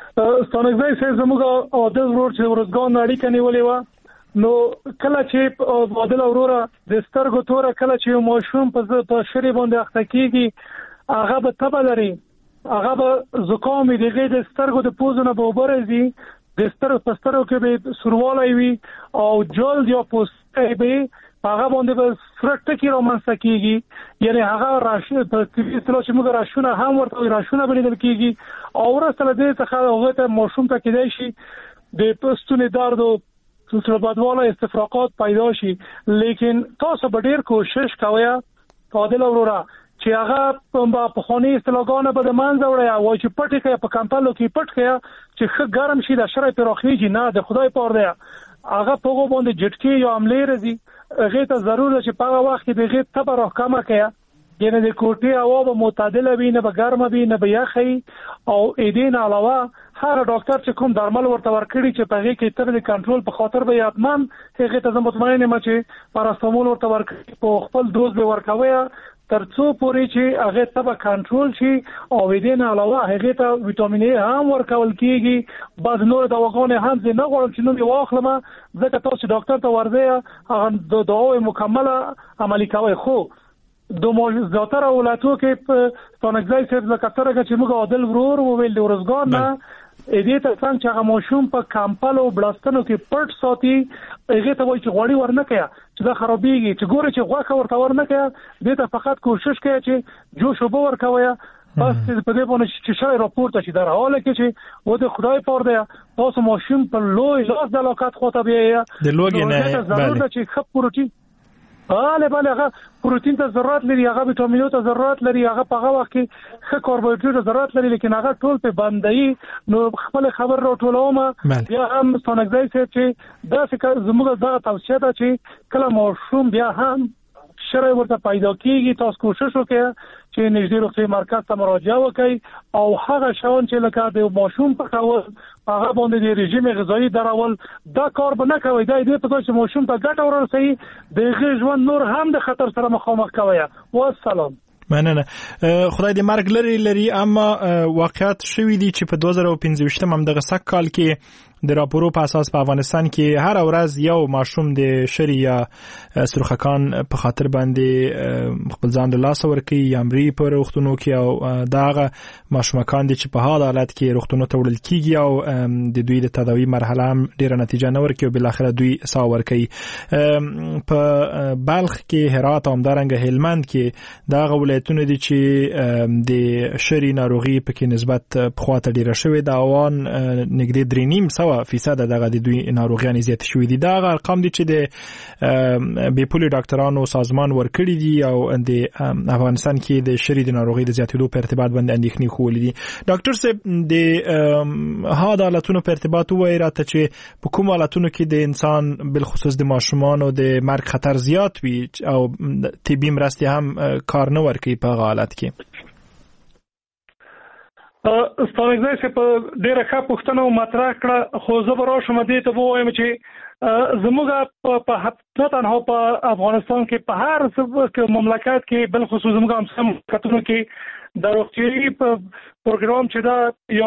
ستانګزی صاحب زموږ عادل ورور چې ورزګان اړیکه نیولې وه، نو کله چې عادل وروره د سترګو توره کله چې ماشوم په شری باندې اخته کېږي هغه به تبه لري، هغه به زکام وي، د هغې د سترګو د پوزو نه به اوبه راځي، د سترګو په سترګو کې به سوروالی وي او جلد یا پوستکی به هغه باندې به سره ټکي رامنځته کېږي، یعنې هغه راشونه په طبي اصطلاح چې موږ راشونه هم ورته وایي راشونه به لیدل کېږي. او وروسته له دې څخه هغوی ته ماشوم ته کېدای شي د ستوني درد او سلسله بدواله استفراقات پیدا شي. لیکن تاسو به ډیر کوشش کوئ عادل وروره چې هغه په پخواني اصطلاحګانو به د منځه وړئ، وایي چې پټ کړئ، په کمپلو کې پټ کړئ چې ښه ګرم شي، د شری پراخېږي نه، د خدای پاره دی هغه په هغو باندې جټکې یا حملې راځي. هغې ته ضرور ده چې په هغه وخت کې د هغې تبه راکمه کړئ، یعنې د کوټې هوا به معتدله وي، نه به ګرمه وي نه به یخه وي. او دې نه علاوه هغه ډاکټر چې کوم درمل ورته ورکړي چې په هغې کې تبه د کنټرول په خاطر به یې حتما هغې ته زه مطمئن یم چې پاراسټامول ورته ورکړي په خپل دوز به ورکوئ تر څو پورې چې هغې تبه کنټرول شي. او دې نه علاوه هغې ته ویټامین ای هم ورکول کېږي. بعض نور دواګانې هم زه نه غواړم چې نوم یې واخلم، ځکه تاسو ډاکټر ته ورځئ هغه د دواوې مکمله عملي کوئ. خو د زیاتره ولایتو کې په ستانګزی صاحب لکه څرنګه چې موږ عادل ورور وویل د ورزګان نه دې ته څنګه چې هغه ماشوم په کمپل او بلاستنو کې پټ ساتي، هغې ته وایي چې غوړي ورنه کړه چې دا خرابېږي، چې ګوره چې غوښه ورته ورنه کړه، دې ته فقط کوشش کوي چې جوش اوبه ورکوئ بس په دې باندې چې شای راپورته شي. در حاله کې چې و د خدای پاره دی تاسو ماشوم په لوی لاس د علاقات خواته بیایئ د لوګي نه ضرور ده چې ښه پروټین بله بله هغه پروتین ته ضرورت لري، هغه ویټامینونو ته ضرورت لري، هغه په هغه وخت کې ښه کاربوهایډریټ ته ضرورت لري، لیکن هغه ټول په بندایي. نو خپل خبر راټولوم بیا هم ستانګزی صاحب چې داسې زموږ دغه توصیه ده چې کله ماشوم بیا هم شری ورته پیدا کېږي تاسو کوشش وکړئ چې نږدې روغتیايي مرکز ته مراجعه وکړئ او هغه شیان چې لکه د ماشوم پخول هغه باندې د رژیم غذایي درول دا کار به نه کوئ. دا دې په چې ماشوم ته ګټه ورسوي، د هغې ژوند نور هم د خطر سره مخامخ کوئ. والسلام. مننه. خدای دې مرګ لري لري اما واقعیت شوی دی چې په دوه زره او پنځه هم دغه سږ کال کې د راپورو په اساس په افغانستان کې هر ورځ یو ماشوم د شری یا سرخکان په خاطر باندې خپل ځان له لاسه ورکوي یا مري په روغتونو کې، او دغه ماشومان دي چې په حال حالت کې روغتونو ته وړل کیږي او د دوی د تداوی مرحله هم ډیره نتیجه نه ورکوي او بل اخر دوی سا ورکوي. په بلخ کې، هرات او همدارنګه هلمند کې دغه ولایتونه دي چې د شری ناروغي په کې نسبت په خواته ډیره شوې ده. اوان نږدې درې نیم سوه سوه فیصد دغه د دوی ناروغیان زیات شوې دي. دا ارقام دي چې د بې پولي ډاکټرانو سازمان ورکړي دي او د افغانستان کې د شری د ناروغي د زیاتېدو په ارتباط باندې اندېښنې خولې دي. ډاکټر صاحب د ها د حالتونو په ارتباط وایي راته چې په کوم حالتونو کې د انسان بالخصوص د ماشومانو د مرګ خطر زیات وي او طبي مرستې هم کار نه ورکوي په هغه حالت کې؟ ستاسو ځای په ډیره ښه پوښتنه مطرح کړه، خو زه به راشم دې ته ووایم چې زموږ په نه تنها په افغانستان کې په هر مملکت کې بالخصوص زموږ هم مملکتونو کې د روغتیایي پروګرام چې دا یا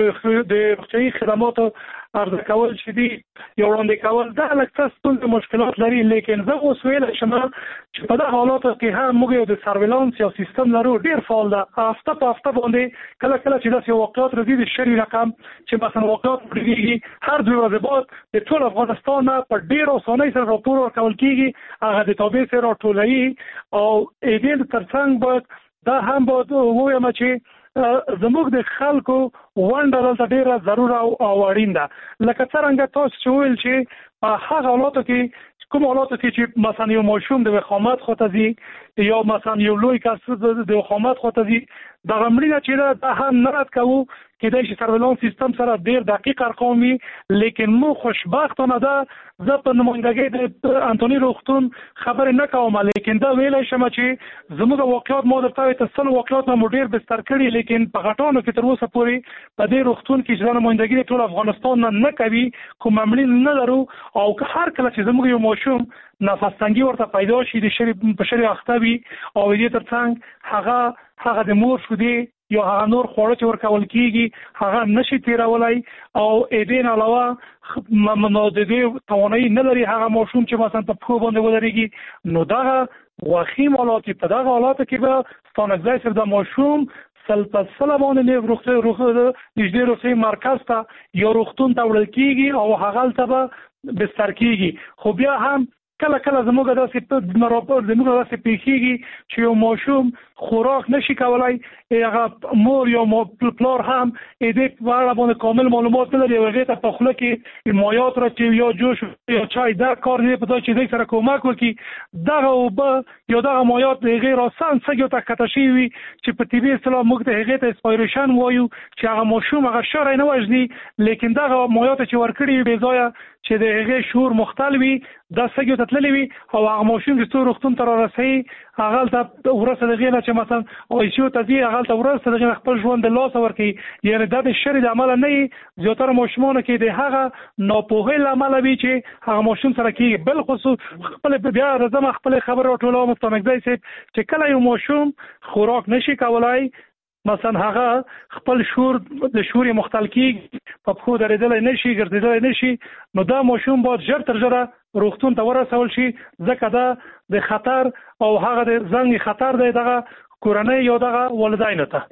د روغتیایي خدماتو عرضه کول چې دي یا وړاندې کول دا لږ څه ستونزې مشکلات لري، لیکن زه اوس ویلی شم چې په دغه حالاتو کې هم موږ یو د سرویلانس یو سیستم لرو ډېر فعال ده. هفته په هفته باندې کله کله چې داسې واقعات راځي د شري رقم چې مثلا واقعات پرېږي هر دوه ورځې بعد د ټول افغانستان نه په ډېر اسانۍ سره راپور ورکول کېږي، هغه د تابع سره راټولوي او دې تر څنګ باید دا هم باید ووایم چې زموږ د خلکو ونډه دلته ډېره ضرور او اړین ده. لکه څرنګه تاسو چې ویل چې په هغه حالاتو کې کوم حالاتو کې چې مثلا یو ماشوم د وخامت خواته ځي یا مثلا یو لوی کس د وخامت خواته ځي دغه مړینه چې دا هم نه رد کوو کېدای شي سرویلانس سیستم سره ډېر دقیق ارقام وي، لیکن مو خوشبختانه ده زه په نمایندګۍ د انتوني روغتون خبرې نه کوم، لیکن دا ویلی شم چې زموږ واقعات ما درته وایي تر سلو واقعات نه مو ډېر بستر کړي، لیکن په غټانو کې تر اوسه پورې په دې روغتون کې چې دا نمایندګي ټول افغانستان نه نه کوي کوم مړینه نه لرو. او هر کله چې زموږ یو ماشوم نفس تنګي ورته پیدا شي د شری په شری اخته وي او دې تر څنګ هغه هغه د مور شودي یا هغه نور خوړه چې ورکول کېږي هغه نشي تیرولای او دې نه علاوه منادې توانایي نه لري هغه ماشوم چې مثلا په پښو باندې ودرېږي، نو دغه وخیم حالات په دغه حالاتو کې به ستانګځای سره د ماشوم سل په سل باندې نه روغتي روغتي نږدې روغتي مرکز ته یا روغتون ته وړل کېږي او هغه ته به بستر کېږي. خو بیا هم کله کله زموږ داسې راپور زموږ داسې پیښیږي چې یو ماشوم خوراک نشي کولای، هغه مور یا پلار هم دې په اړه باندې کامل معلومات نه لري او هغې ته په خوله کې مایات راچوي یا جوش یا چای دا کار نه په دا چې دې سره کومک وکړي دغه اوبه یا دغه مایات د هغې راسن سږیو ته ښکته شوي وي چې په طبي اصطلاح موږ د هغې ته اسپایریشن وایو چې هغه ماشوم هغه شری نه وژني، لیکن دغه مایات چې ورکړي بې ځایه چې د هغې شور مختل وي دا سږیو ته تللی وي او هغه ماشوم چې څو روغتون ته رارسوي هغه ته وروسته د هغې نه چې مثلا آی سی یو ته ځي هغه ته وروسته د هغې نه خپل ژوند د لاسه ورکوي. یعنې دا د شرې د امله نه وي، زیاتره ماشومانو کې د هغه ناپوهۍ له امله وي چې هغه ماشوم سره کېږي. بالخصوص خپلې بیا راځم خپلې خبرې راټولوم مستمکزی صاحب چې کله یو ماشوم خوراک نشي کولای مثلا هغه خپل شور د شوري مختل کېږي په پښو درېدلی نشي ګرځېدلی نشي، نو دا ماشوم باید ژر تر ژره روغتون ته ورسول شي ځکه دا د خطر او هغه د زنګ خطر دی دغه کورنۍ یا دغه والدینو ته.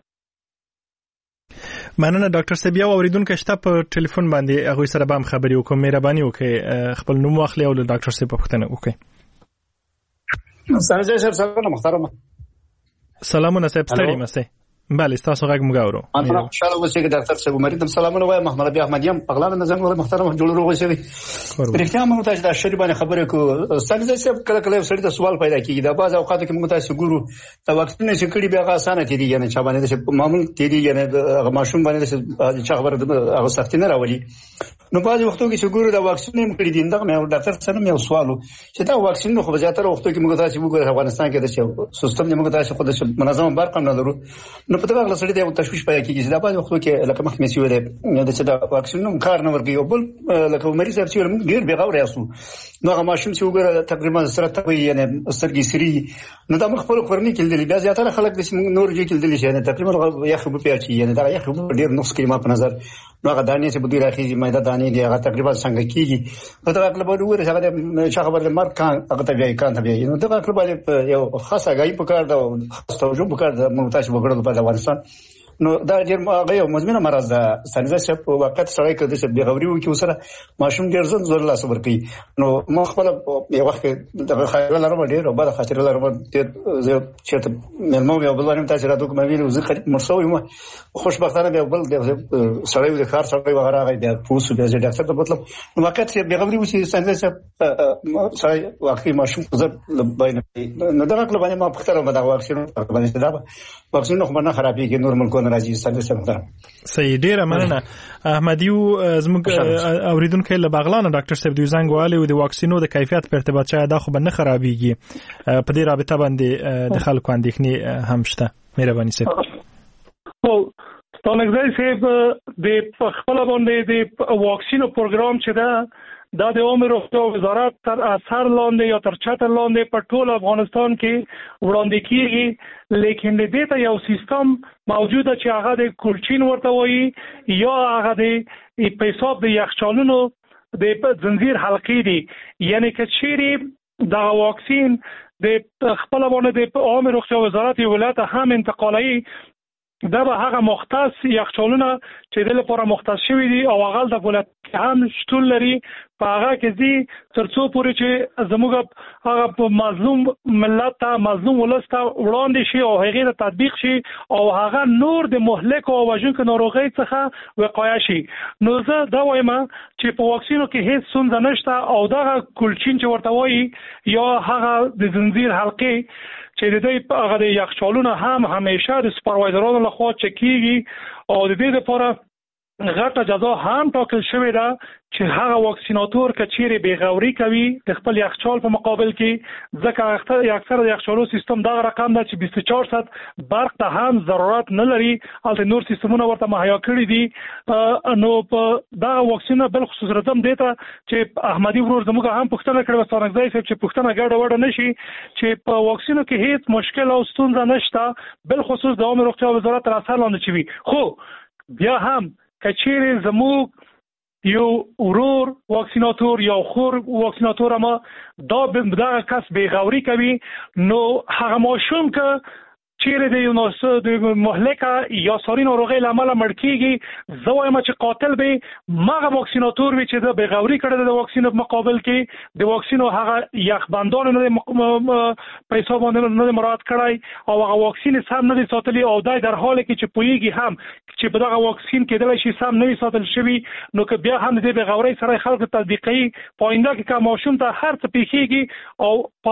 مننه ډاکټر صاحب. یو اوریدونکی شته په ټلیفون باندې هغوی سره به هم خبرې وکړو، مهرباني وکړئ خپل نوم واخلئ او له ډاکټر صاحب پوښتنه وکړئ. سلام صاحب سلام محترم. سلامونه صاحب ستړي مسئ. بله ستاسو غږ موږ اورو. انا خوشاله اوسئ چې ډاکټر صاحب عمر دم سلامونه وایم. محمد ابي احمدیان په غلا نظم له محترم جوړ روغ شوی. پرېختیا موږ تاسو د شری باندې خبرې کو ستاسو صاحب کله کله سړی ته سوال پیدا کیږي دا بعض اوقات کې موږ تاسو ګورو دا واکسین چې کړي بیا غاسانه تي دي یعنی چا باندې معمول تي دي یعنی هغه ماشوم باندې چې خبره د هغه سختي نه راولي. نو بعض وختو کې چې ګورو دا واکسین هم کړي دي دا مې ډاکټر سره مې سوالو چې دا واکسین خو زیاتره وختو کې موږ تاسو وګورئ افغانستان کې د سیستم موږ تاسو خو د منظم برقم نه لرو. نو په دغه سړی ته تشویش پیدا کیږي چې دا بعض وختو کې لکه مخکې مسیو دی د چې دا واکسین نوم کار نه ورګي او بل لکه مریض چې موږ ډیر بغاور یاسو نو هغه ماشوم چې وګوره تقریبا سره ته یعنی سترګې سری نو دا موږ خپل خورني کې بیا زیاتره خلک د نور جې کې دلی شي تقریبا یخ په پیاچی یعنی دا یخ ډیر نقص کې ما په نظر نو هغه دانې چې بده راخیږي مېدا دانې دی هغه تقریبا څنګه کیږي په دا خپل به وګوره هغه چې خبر مر کان هغه ته بیا کان ته بیا نو دا خپل یو خاصه غي په کار دا توجه په کار د مونږ تاسو وګړو په افغانستان نو دا ډیر هغه یو مزمنه مرض ده ستنځه چې په وخت سره کې د بیغوري وو کې سره ماشوم ډیر زړه زړه لاس ور کوي نو ما خپل یو وخت د خیال لرم ډیر او بعد خاطر لرم زه چې مې یو بل ورم تاسو راته کوم ویلو زه مرسوي ما خوشبختانه به بل د سړی د کار سره وغیرہ غي د پوسو د ډاکټر ته مطلب نو وخت چې بیغوري وو چې ستنځه چې سړی واقعي ماشوم زړه باندې نو دا کله باندې ما په خاطر باندې واکسین باندې دا واکسین خو نه خرابېږي نورمال کو راځي ستاسو سره صحیح ډیره مننه احمدیو زموږ اوریدونکو له بغلان ډاکټر صاحب دوی زنګ والي او د واکسینو د کیفیت په ارتباط چا دا خو نه خرابېږي په دې رابطه باندې د خلکو اندېښنې هم شته مهرباني صاحب او ستانګزای صاحب د خپل باندې د واکسینو پروګرام چې دا دا د عمر روغتیا وزارت تر اثر لاندې یا تر چتر لاندې په ټول افغانستان کې وړاندې کیږي لیکن د دې ته یو سیستم موجوده چې هغه د کولچین ورته وایي یا هغه د په حساب د یخچالونو د زنجیر حلقې دي یعنی که چیرې دا واکسین د خپل باندې د عمر روغتیا وزارت ولایت هم انتقالي دا به هغه مختص یخچالونه چې د لپاره مختص شوی دي او هغه د ولایت هم شتون لري په هغه کې دي ترڅو پورې چې زموږ هغه مظلوم ملت ته مظلوم ولست وړاندې شي او هغه د تطبیق شي او هغه نور د مهلک او وژونکو ناروغي څخه وقایه شي نو زه دا وایم چې په واکسینو کې هیڅ ستونزه نشته او دا کولچین چې ورته وایي یا هغه د زنجیر حلقې چې د دې هغه د یخچالونو هم همیشه د سپروایزرانو لخوا چکیږي او د دې لپاره غټه جزا هم ټاکل شوې ده چې هغه واکسیناتور کچېره بیغوري کوي د خپل یخچال په مقابل کې ځکه اکثر د یخچالو سیستم دا رقم ده چې بیست و چهار ساعت برق ته هم ضرورت نه لري البته نور سیستمونه ورته مهیا کړی دي نو په دا واکسینه بل خصوص راځم دیته چې احمدي ورور زموږ هم پښتنه کړو ستانګزای صاحب چې پښتنه ګډه وډه نشي چې په واکسینو کې هیڅ مشکل او ستونزه نشته بل خصوص د عمر روغتیا وزارت تر اثر لاندې چوي خو بیا هم کچېره زموږ یو ورور واکسیناتور یا خور واکسیناتور ما دا دا کس بیغوري کوي نو هغه ماشوم که چیرې د یو نو د مهلکه یا ساري ناروغي لامل مړ کیږي زه وایم چې قاتل به ماغه واکسیناتور وي چې د بیغوري کړه د واکسین په مقابل کې د واکسینو هغه یخبندان نه په حساب باندې نه مراعات کړای او هغه واکسین سم نه ساتلی او دای در حال کې چې پویږي هم چې په دغه واکسین کې دلای شي سم نه ساتل شوی نو که بیا هم د بیغوري سره خلک تطبیقي پاینده کې کوم ماشوم ته هر څه پیخيږي او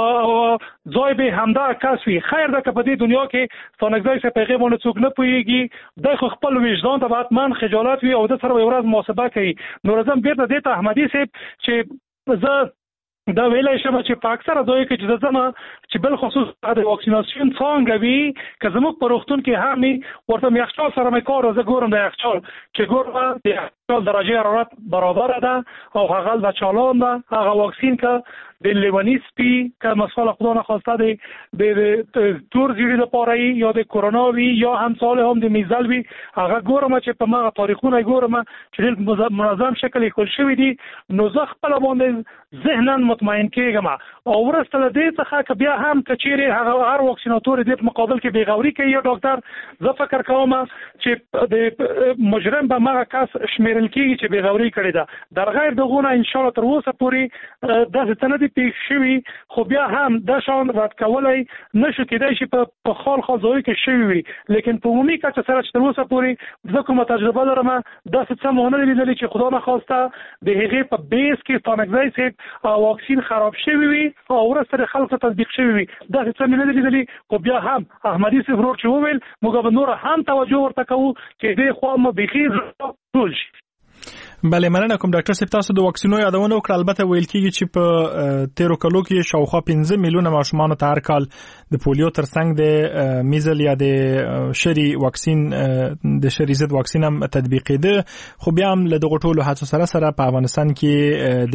په ځای به همدا کس وي خیر ده که په دې دنیا ستانګزای څخه پیغام ونه څوک نه پويږي د خپل وجدان ته باتمن خجالت وي او د سره یو ورځ محاسبه کوي نو راځم بیرته د احمدي صاحب چې زه دا ویلای شم چې په اکثره ځای کې چې زما چې بل خصوص د واکسیناسیون څنګه وي که زموږ په روغتون کې هم ورته یخچال سره مې کار زه ګورم د یخچال چې ګورم د یخچال درجه حرارت برابر ده او هغه د چالان ده هغه واکسین که د لیونی سپي که مسئله خدا نخواسته د تور زیری د پاره یا د کرونا وی یا هم سال هم د میزل وی هغه ګورم چې په ما تاریخونه ګورم چې منظم شکل کول شوی دي نو زه خپل باندې ذهنن مطمئن کېږم او ورسته له دې څخه که بیا هم کچېره هغه هر واکسیناتور د مقابل کې بیغوري کوي یا ډاکټر زه فکر کوم چې د مجرم به ما کس شمیرل کېږي چې بیغوري کړی ده در غیر دغه ان شاء الله تر اوسه پورې د سند پیښ شوی خو بیا هم د شان رد کولای نشو کېدای شي په خال خازوي کې شوی وي لیکن په عمومي کچه سره چې تر اوسه پورې زه کومه تجربه لرم د څه مونږ نه لیدل چې خدا نخواسته د هغه په بیس کې ستانګزای صاحب واکسین خراب شوی وي او ورسره خلک تطبیق شوی وي د څه نه لیدل خو بیا هم احمدي صاحب ورور چې وویل موږ به نور هم توجه ورته کوو چې دې خو مو بخیر ټول شي بله مننه کوم ډاکټر صاحب تاسو د واکسینو یادونه وکړه البته ویل کیږي چې په تیرو کلو کې شاوخوا پنځه میلیونه ماشومان ته هر کال د پولیو ترڅنګ د میزل یا د شری واکسین د شری ضد واکسین هم تطبیقي ده خو بیا هم له دغه ټولو هڅو سره سره په افغانستان کې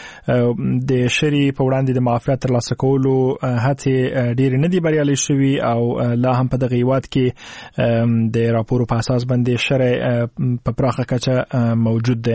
د د شری په وړاندې د معافیت ترلاسه کولو هڅې ډېر نه دي بریالي شوي او لا هم په دغه هیواد کې د راپورو په اساس باندې شرع په پراخه کچه موجود ده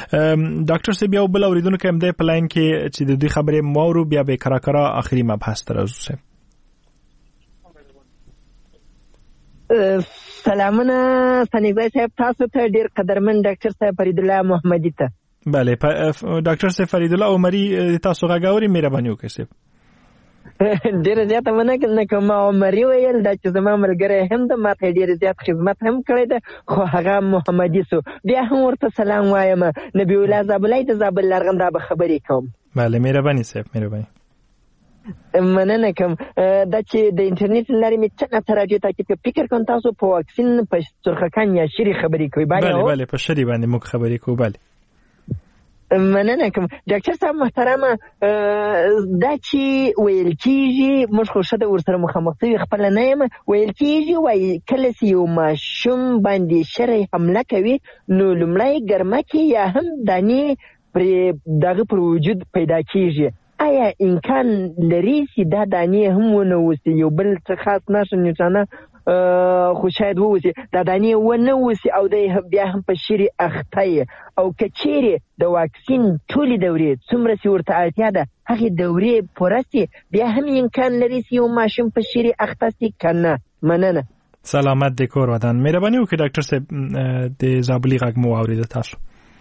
ډاکټر صاحب یو بل اوریدونکو هم د پلاین کې چې د دوی خبرې مورو بیا به کرا کرا اخري مبحث تر اوسه سلامونه سنیزای صاحب تاسو ته ډیر قدرمن ډاکټر صاحب فرید الله محمدي ته. بله ډاکټر صاحب فرید الله عمري تاسو غاغوري مهرباني وکړئ صاحب. ډیر زیات مننه نه کوم عمري ویل دا چې زما ملګری هم د ماته ډیر زیات خدمت هم کړی ده خو هغه محمدي سو بیا هم ورته سلام وایم. نبی الله زابلای د زابل لرغنده به خبرې کوم. بله مهرباني صاحب مهرباني. مننه کوم دا چې د انټرنیټ لارې مې څنګه تر راډیو ته کې فکر کوم تاسو په واکسین په سرخکان یا شری خبرې کوي. بله بله په شری باندې موږ خبرې کوو. بله مننه کوم ډاکټر صاحب محترمه دا چې ویل کېږي موږ خو ښه د ورسره مخامخ شوي خپله نه یم ویل کېږي وایي کله چې یو ماشوم باندې شری حمله کوي نو لومړی ګرمکې یا هم دانې پرې دغه پر وجود پیدا کېږي. آیا امکان لري چې دا دانې هم ونه اوسي یو بل څه خاص نښه نښانه خو شاید ووسي دا دانې ونه اوسي او دی بیا هم په شری اخته او که چیرې د واکسین ټولې دورې څومره چې ورته اړتیا ده هغې دورې پوره سي بیا هم امکان لري چې یو ماشوم په شری اخته سي که نه؟ مننه. سلامت دی کور ودان. مهرباني وکړئ ډاکټر صاحب د زابلي غږ مو واورېده تاسو.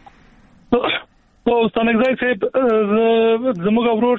او ستانګزای صاحب زموږ ورور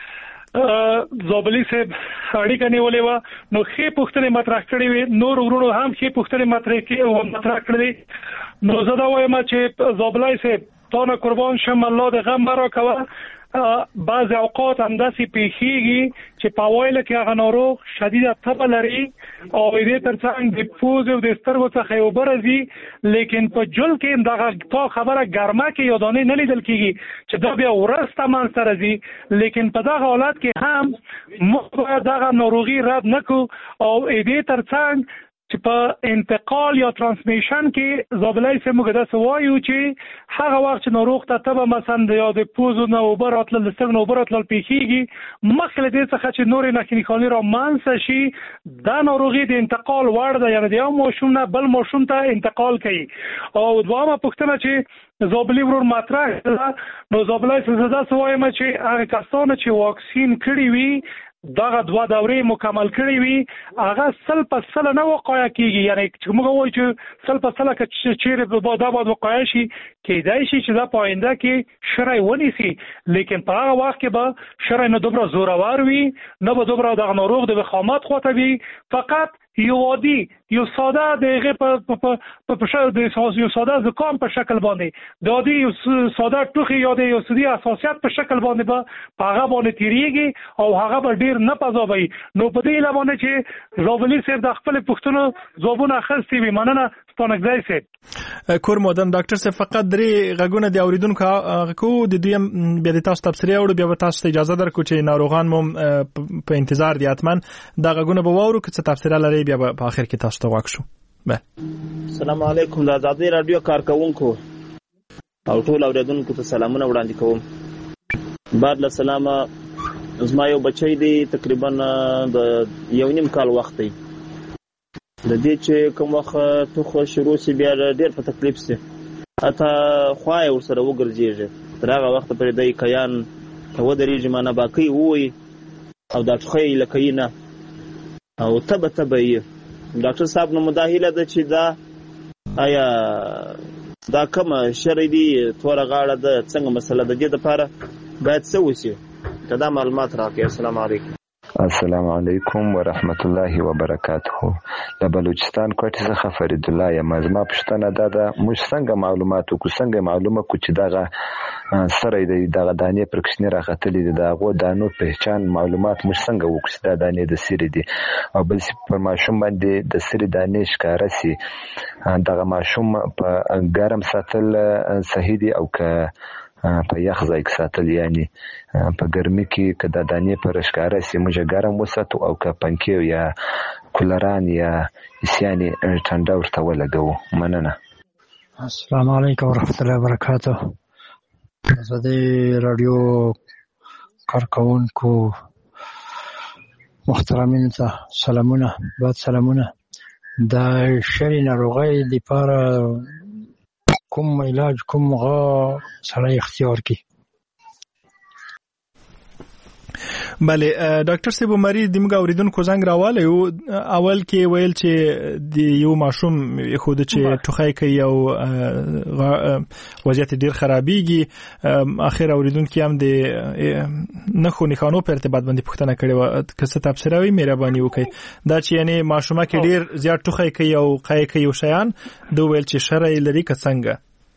چې زابلي صاحب اړیکه نیولې وه نو ښې پوښتنې مطرح کړې وې نور ورونو هم ښې پوښتنې مطرح کړې نو زه دا وایم چې زابلي صاحب تا نه قربان شم الله د غم مه راکوه. بعض اوقات همداسې پیښیږي چې په اوایله کې هغه ناروغ شدیده تبه لري او دې ترڅنګ د پوزې او د سترګو څخه یې اوبه راځي لیکن په جل کې دغه تا خبره ګرمه کې یا دانې نه لیدل کېږي چې دا بیا وروسته منځته راځي لیکن په دغه حالت کې هم موږ باید دغه ناروغي رد نه کړو او دې ترڅنګ چې په انتقال یا ترانسمیشن کې زابلای سه موږ داسې وایو چې هغه وخت چې ناروغ ته تبه مثلا یا د پوزو نه اوبه راتلل د سترګو نه اوبه راتلل پیښیږي مخکې له دې څخه چې نورې نښې نښانې رامنځته شي دا ناروغي د انتقال وړ ده یعنې د یو ماشوم نه بل ماشوم ته انتقال کوي. او دویمه پوښتنه چې زابلي ورور مطرح کړه نو زابلای سه زه داسې وایم چې هغه کسانو چې واکسین کړي وي دغه دوه دورې مکمل کړې وي هغه سل په سل نه وقایع کېږي یعنی چې موږ وایو چې سل په سل که چیرې دا باید وقایع شي کېدای شي چې دا په آینده کې شری ونیسي لیکن په هغه وخت کې به شری نه دومره زورور وي نه به دومره دغه ناروغ د وخامت خواته وي فقط یو عادي یو ساده د هغې په په یو ساده زکام په شکل باندې د عادي یو ساده ټوخي یا د یو سدي حساسیت په شکل باندې به په هغه باندې تیریږي او هغه به ډېر نه پذابوي. نو په دې هیله باندې چې زابلي صاحب د خپلې پوښتنو ځوابونه اخیستي وي. مننه ستانګزی صاحب. کور مودن ډاکټر صاحب فقط درې غږونه د اورېدونکو کو د دویم بیا د تاسو تبصرې اورو بیا به تاسو ته اجازه درکړو چې ناروغان مو په انتظار دي حتما دا غږونه به واورو که څه تبصره لري بیا په اخر کې تاسو ته واکشو. السلام علیکم د آزادۍ رادیو کارکونکو او ټول اوریدونکو ته سلامونه وړاندې کوم. بعد له سلامه زما یو بچی دی تقریبا د یو نیم کال وخت دی د دې چې کوم وخت توخه شروع سي بیا ډېر په تکلیف سي اته خوا یې ورسره وګرځېږي تر هغه وخته پورې دی کیان ته ودرېږي مانه باقي ووایي او دا ټوخی یې لکه یې نه او تبه تبه یې ډاکټر صاحب نو مداهله ده چې دا آیا دا کومه شرعي دي توره غاړه ده څنګه مسله د دې دپاره باید څه وشي که دا معلومات راکړي. السلام علیکم. السلام علیکم ورحمت الله وبرکاته. د بلوچستان کوټې څخه فرید الله یم. زما پوښتنه دا ده موږ څنګه معلومات وکړو څنګه معلومه کړو چې دغه سری دی دغه دانې پر کوچنۍ راختلي دي د هغو دانو پهچان معلومات موږ څنګه وکړو چې دا دانې د سري دي او بل پر ماشوم باندې د سري دانې ښکاره سي دغه ماشوم په ګرم ساتل صحیح دي او که په یخ ځای کې ساتل یعنی په ګرمي کې که دا دانې پر ښکاره سي موږ ګرم وساتو او که پنکې یا کولران یا اسیانې ټنډه ورته ولګوو. مننه. السلام علیکم ورحمت الله وبرکاته. آزادۍ رادیو کارکونکو محترمینو ته سلامونه بعد سلامونه. د شری ناروغۍ لپاره کوم علاج کوم غا سړی اختیار کی؟ بله ډاکټر صاحب عمري د موږ اوریدونکو زنګ راواله یو اول کې ویل چې د یو ماشوم خود چې ټوخی کوي او وضعیت ډیر خرابېږي اخر اوریدونکو هم د نخو نخانو په ارتباط باندې پوښتنه کړې و که څه تفسیر وي مهرباني وکړئ دا چې یعنی ماشومه کې ډیر زیات ټوخی کوي او قای کوي او شیان دوه ویل چې شرعي لري که څنګه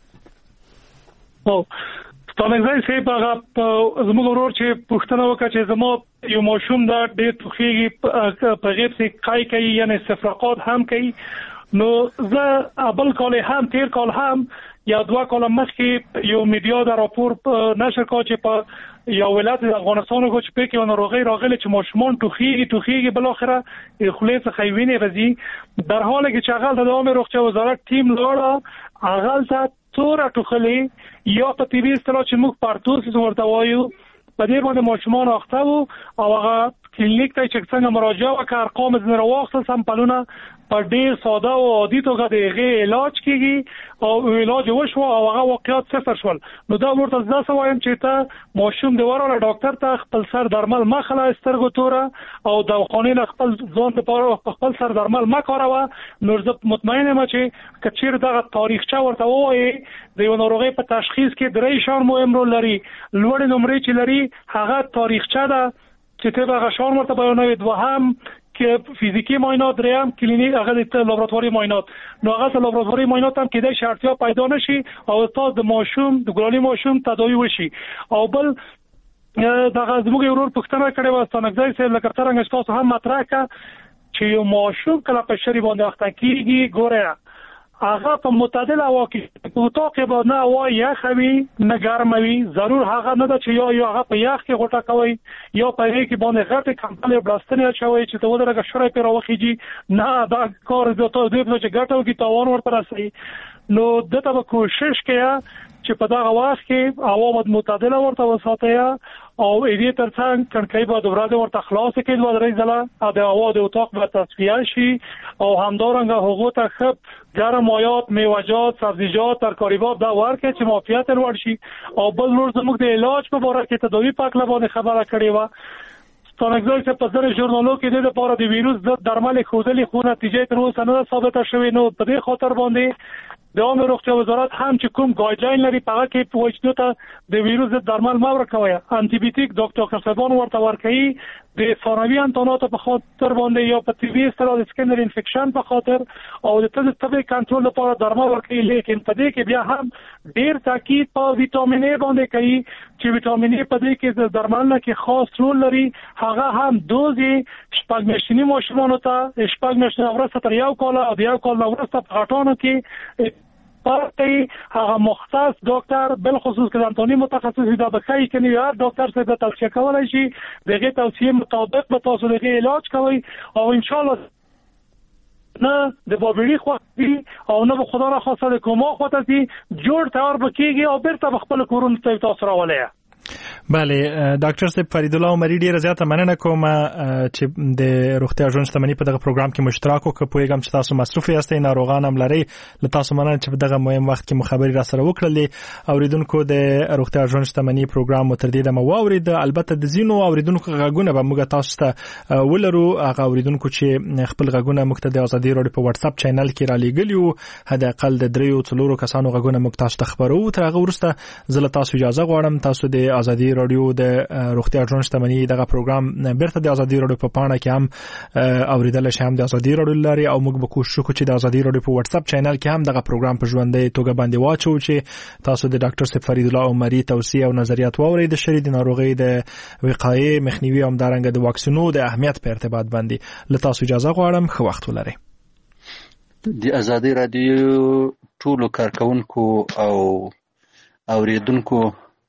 او ستانګزای صاحب هغه زموږ ورور چې پوښتنه وکړه چې زمو یو ماشوم دا ډېر ټوخیږي په غیب سي قای کوي یعنی استفراقات هم کوي نو زه ابل کال هم تیر کال هم یا دوا کال مخکې یو میډیا دا راپور نشر کړ چې په یو ولایت افغانستان کو چې په کې ونروغي راغلي چې ماشومان ټوخیږي ټوخیږي بل اخره خلیص خیوینه راځي در حالی چې هغه د عامه روغتیا وزارت ټیم لاړه هغه ته تور ټوخلي یا په ټي وي ستلو چې موږ پارتوس ورته وایو په دې باندې ماشومان اخته وو او هغه کلینیک ته چې څنګه مراجعه وکړ ارقام زنه راوخته سمپلونه په ډیر ساده او عادي توګه دغه علاج کیږي او علاج وشو او هغه واقعیت صفر شول نو دا ورته ځکه وایم چې ته ماشوم د وراله ډاکټر ته خپل سر درمل مخله سترګو توره او د خونې خپل ځون لپاره خپل سر درمل ما کاروه نو زه مطمئن یم چې کچیر دغه تاریخچه ورته وایي د یو ناروغي په تشخیص کې درې شان مهم رول لري لوړ نمرې چې لري هغه تاریخچه ده چې ته هغه شان ورته بیانوي دوهم که فیزیکی معاینات دریم کلینیک هغه د لابراتواري معاینات نو هغه د لابراتواري معاینات هم کېدای شي اړتیا پیدا نشي او تاسو د ماشوم د ګلالي ماشوم تداوی وشي او بل دغه زموږ ورور پښتنه کړي و ستانګزای سره لکه څنګه تاسو هم مطرح کا چې یو ماشوم کله په شری باندې اخته کیږي ګوره هغه په معتدل هوا کې په اتاق باندې نه هوا یخوي نه ګرموي ضرور هغه نه ده چې یا یو هغه په یخ کې غوټه کوي یا په یې کې باندې غټه کمپل بلاستنی اچوي چې ته ودرګه شړې پر واخیږي نه دا کار د تو دې چې ګټو کې تاوان ورته راسي نو دته به کوشش کړه چې په دا وخت کې هوا معتدله ورته وساتیا او دې ترڅنګ کړکۍ به د ورځې ورته خلاص کړي د درې ځله د هوا د اتاق به تصفیه شي او همدارنګه هغه ته خپ ګرم مایات میوه‌جات سبزیجات ترکاریات دا ورکه چې معافیت لوړ شي او بل نور زموږ د علاج په اړه کې تداوی پاک لبانه خبره کړې و ستانګزای چې په ځینې ژورنالو کې د لپاره د ویروس ضد درمل خودلی خو نتیجه تر اوسه نه ثابته شوې نو په دې خاطر باندې د عامه روغتیا وزارت هم چې کوم ګایډلاین لري په هغه کې پوښتنه ته د ویروس ضد درمل ما ورکوي انټي بیوټیک ډاکټر خصبان ورته ورکوي د ثانوي انتونات په خاطر باندې یا په ټي وي سره د سکینر انفیکشن په خاطر او د طبي کنټرول لپاره درمل ورکوي لیکن په دې کې بیا هم ډیر تاکید په وټامین ای باندې کوي چې وټامین ای په دې کې د درمل نه کې خاص رول لري هغه هم دوزي شپږ میاشتنی ماشومانو ته شپږ میاشتې ورسته تر یو کال او یو کال ورسته په غټانو کې پارتي هغه مختص ډاکټر بل خصوص کې انټونی متخصص دا بخای کني یا ډاکټر څخه د توصیه کولای شي دغه توصیه مطابق به تاسو لغه علاج کوي او ان شاء الله نه د بابړي خو او نه به خدا را خواسته د کومه خواته دي جوړ تیار بکیږي او بیرته خپل کورون ته تاسو راولې بله ډاکټر صاحب فرید الله عمري ډیره زیاته مننه کوم چې د روغتیا ژوند شتمنۍ په دغه پروګرام کې مشترک وکړ پوهیږم چې تاسو مصروف یاستئ ناروغان هم لري له تاسو مننه چې په دغه مهم وخت کې مخابري را سره وکړلې اوریدونکو د روغتیا ژوند شتمنۍ پروګرام مو تر دې دمه واورید البته د زینو اوریدونکو غږونه به موږ تاسو ته ولرو هغه اوریدونکو چې خپل غږونه موږ ته د ازادي رادیو په واتس اپ چینل کې را لېږلیو حد اقل د دریو څلورو کسانو غږونه موږ تاسو ته خبرو تر هغه وروسته زه له تاسو اجازه غواړم تاسو د ازادي رادیو د روغتیا ژوند شتمنۍ دغه پروګرام بیرته د ازادي رادیو په پاڼه کې هم اوریدل شي هم د ازادي رادیو لري او موږ به کوشش وکړو چې د ازادي رادیو په واتس اپ چینل کې هم دغه پروګرام په ژوندۍ توګه باندې واچو چې تاسو د ډاکټر صاحب فرید الله عمري توصیه او نظریات واورئ د شری د ناروغي د وقایې مخنیوي او همدارنګه د واکسینو د اهمیت په ارتباط باندې له تاسو اجازه غواړم خو وخت ولرئ د ازادي رادیو ټولو کارکونکو او اوریدونکو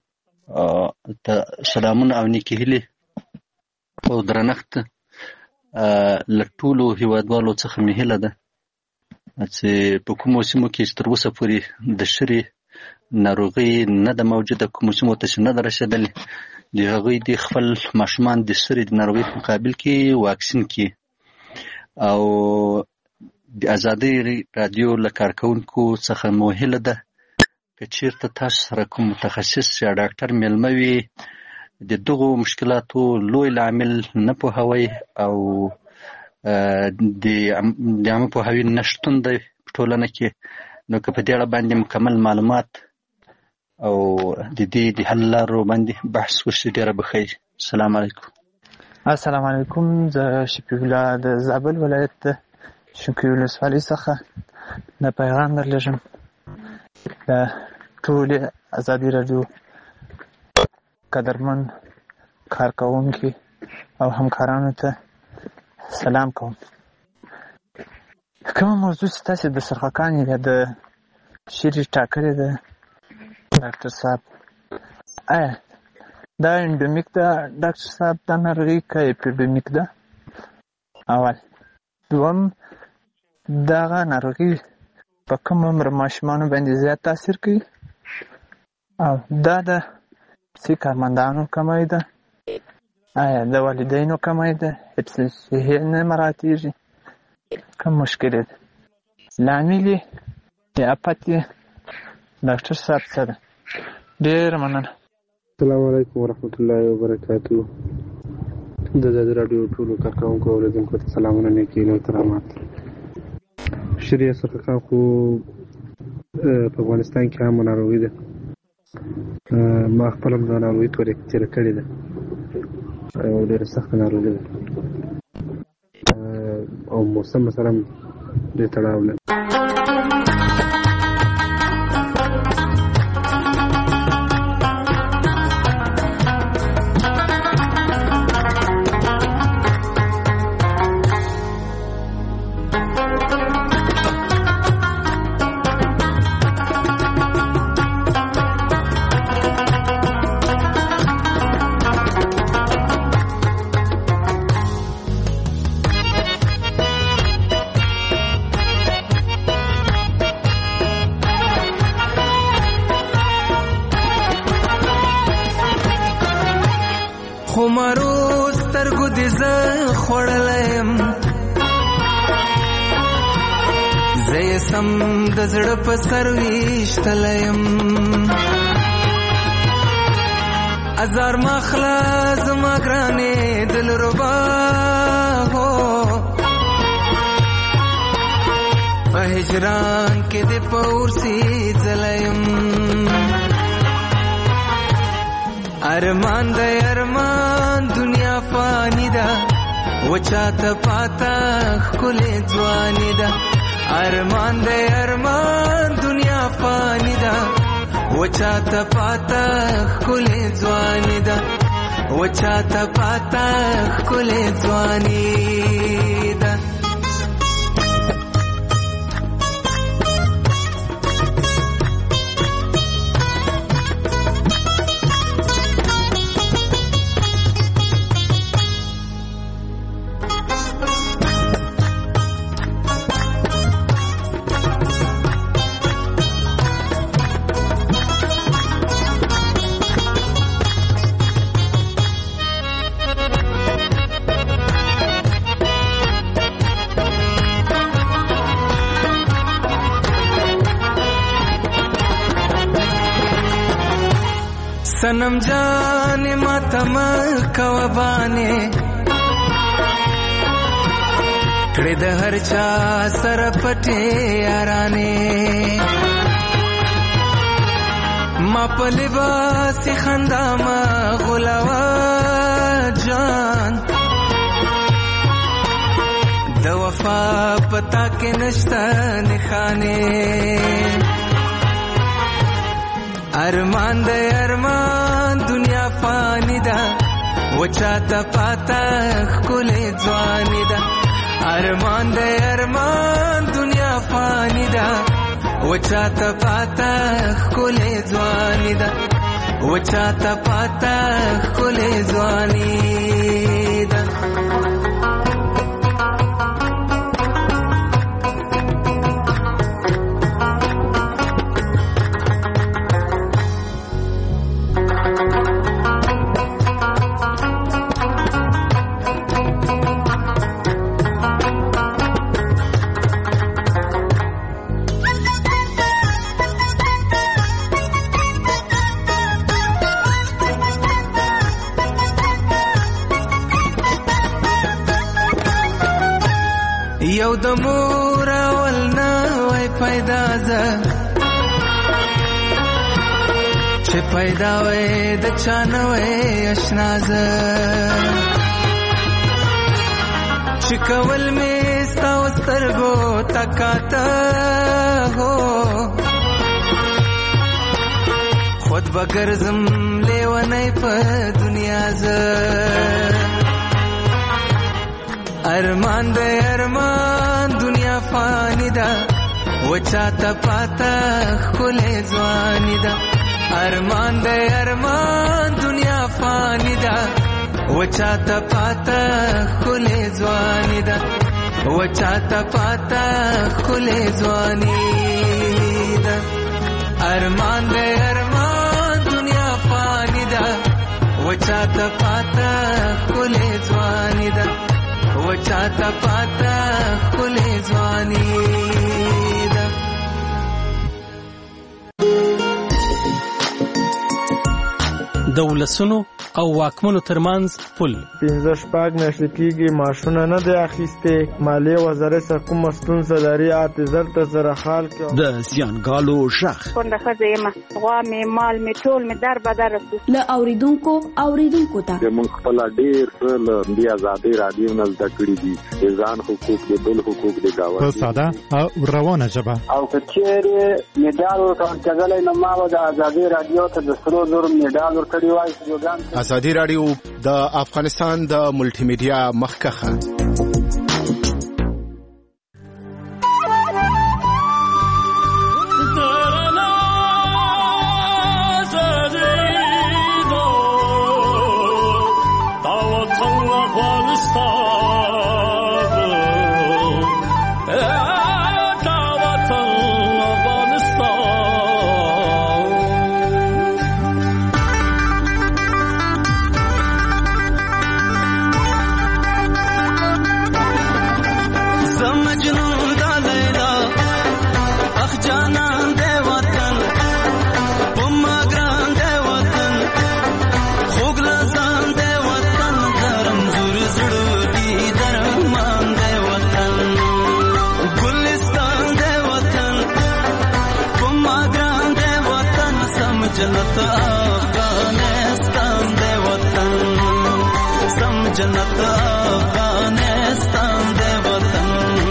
ته سلامونه او نیکی هیلې او درنښت له ټولو هیوادوالو څخه مې هیله ده چې په کومو سیمو کې تر اوسه پورې د شري ناروغي نه ده موجوده کومو سیمو ته چې نه ده رسېدلې د هغوی د خپل ماشومان د شري د ناروغۍ په مقابل کې واکسین کړي او د ازادي رادیو له کارکونکو څخه مو هیله ده که چیرته تاسو سره کوم متخصص یا ډاکټر میلمه وي د دغو مشکلاتو لوی لامل نه پوهوي او د عامه پوهاوي نشتون دی په ټولنه کې. نو که په دې اړه باندې مکمل معلومات او د دې د حل لارو باندې بحث وشي ډېره به ښه وي. السلام علیکم. السلام علیکم. زه شفیع الله د زابل ولایت شینکۍ ولسوالۍ څخه د پیغام درلېږم. د ټولې ازادي راډیو قدرمن کارکوونکي او همکارانو ته سلام کوم. کومه موضوع چې تاسې د سرخکان یا د شری ټاکلې ده ډاکټر صاحب، آیا دا انډمیک ده ډاکټر صاحب دا ناروغي که اپیډمیک ده؟ اول. دوم، دغه ناروغي په کوم عمر ماشومانو باندې زیات تاثیر کوي او دا د سی کارمندانو کمی ده؟ آیا د والدینو کمی ده؟ حفظ صحي نه مراعاتېږي؟ کوم مشکل ده؟ لامل یې یا افت یې ډاکټر صاحب څه ده؟ ډېره مننه. السلام علیکم ورحمت الله وبرکاتو. د ازادي راډیو ټولو کارکوونکو او اوریدونکو ته سلامونه، نیکي او احترامات. شری سرخکان خو په افغانستان کې هم ناروغي ده. ما خپل هم دا ناروغي تېره کړې ده او ډېره سخته ناروغي ده او موسم سره هم ډېر تړاو لري. د زړه په سر ویشتلیم ازار مخلا زما ګرانې دلربا هو په هجران کې د پورسي ځلیم ارمان د ارمان دنیا فانی ده وچاته پاتا ښکلې ځواني ده ارمان دے ارمان دنیا فانی دا وچاتا پاتا خکلی ځوانی دا وچاتا پاتا خکلی ځوانی دا. सनम जाने मातम कवबाने कड़े द हर चा सर पटे याराने मा पलिबास खंदा मा गुलावा जान द वफा पता के नश्ता निखाने ارمان د ارمان دنیا فانی ده وچاته پاتا خکلې ځواني ده ارمان د ارمان دنیا فانی ده وچاته پاتا خکلې ځواني ده وچاته پاتا خکلې ځواني ده. یو د مور اول نه وای پیدا زه چې پیدا وای د چا نه وای اشنا زه چې کول مې ستا و سترګو تکاته هو خود بگرزم لیونی په دنیا زه ارمان د ارمان دنیا فانی ده وچاته پاته خله ځواني ده ارمان د ارمان دنیا فانی ده وچاته پاته خله ځواني ده وچاته پاته خله ځواني ده ارمان د ارمان دنیا فانی ده وچاته پاته خله ځواني ده وچاته پاته خله ځواني ده د ولسونو او واکمنو ترمنځ پل پنځه شپږ میاشتې کېږي معاشونه نه دی اخیستې مالیې وزارت څخه کومه ستونزه لري اته زر ته زره خال کې د زیانګالو غږ کونډه ښځه یم غوا مې مال مې ټول مې در بدر رسو له اوریدونکو اوریدونکو ته موږ خپل ډېر له دې آزادۍ رادیو نه زده کړي دي ځان حقوق دي بل حقوق دي گاوه په ساده او روانه ژبه او کچېره میډال ورکړل کېدلای نو ما د آزادۍ رادیو ته د سرو زر میډال ورکړی وای ازادي رادیو د افغانستان د ملټي میډیا مخکخه जन्नत अफगानिस्तान दे वतन सम जन्नत अफगानिस्तान दे वतन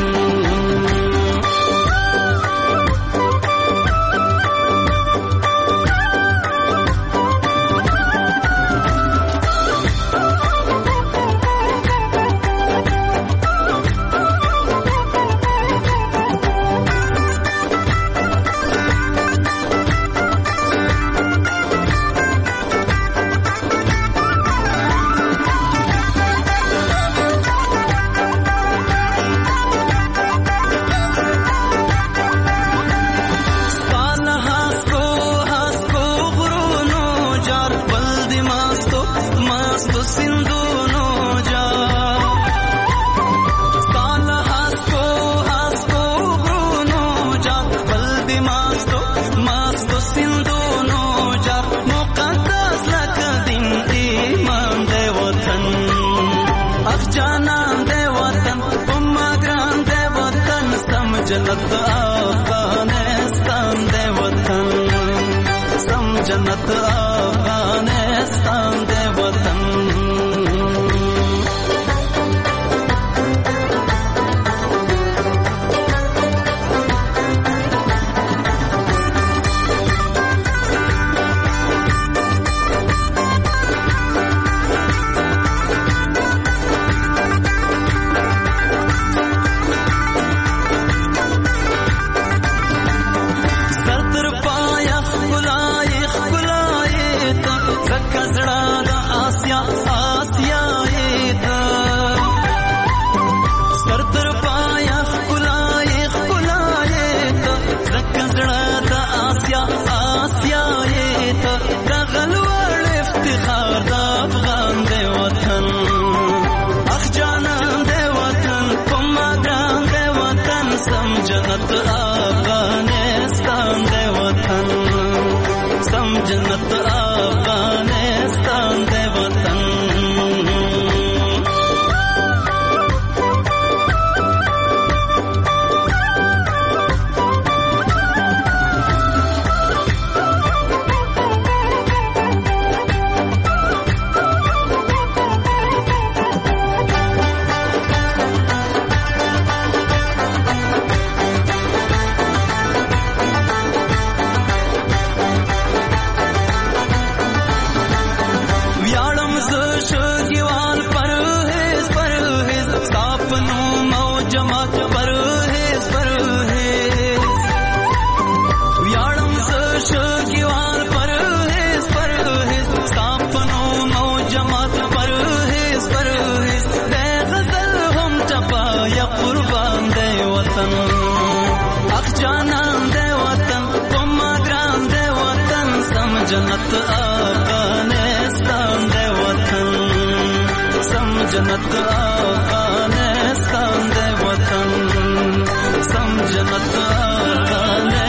जन्नत अफगानिस्तान दे वतन सम जन्नत अफगानिस्तान दे वतन जन्नत अफगानिस्तान दे वतन सम जन्नत अफगानिस्तान दे वतन जन्नत अफगानिस्तान दे वतन सम जन्नत अफगानिस्तान दे वतन सम जन्नत अफगानिस्तान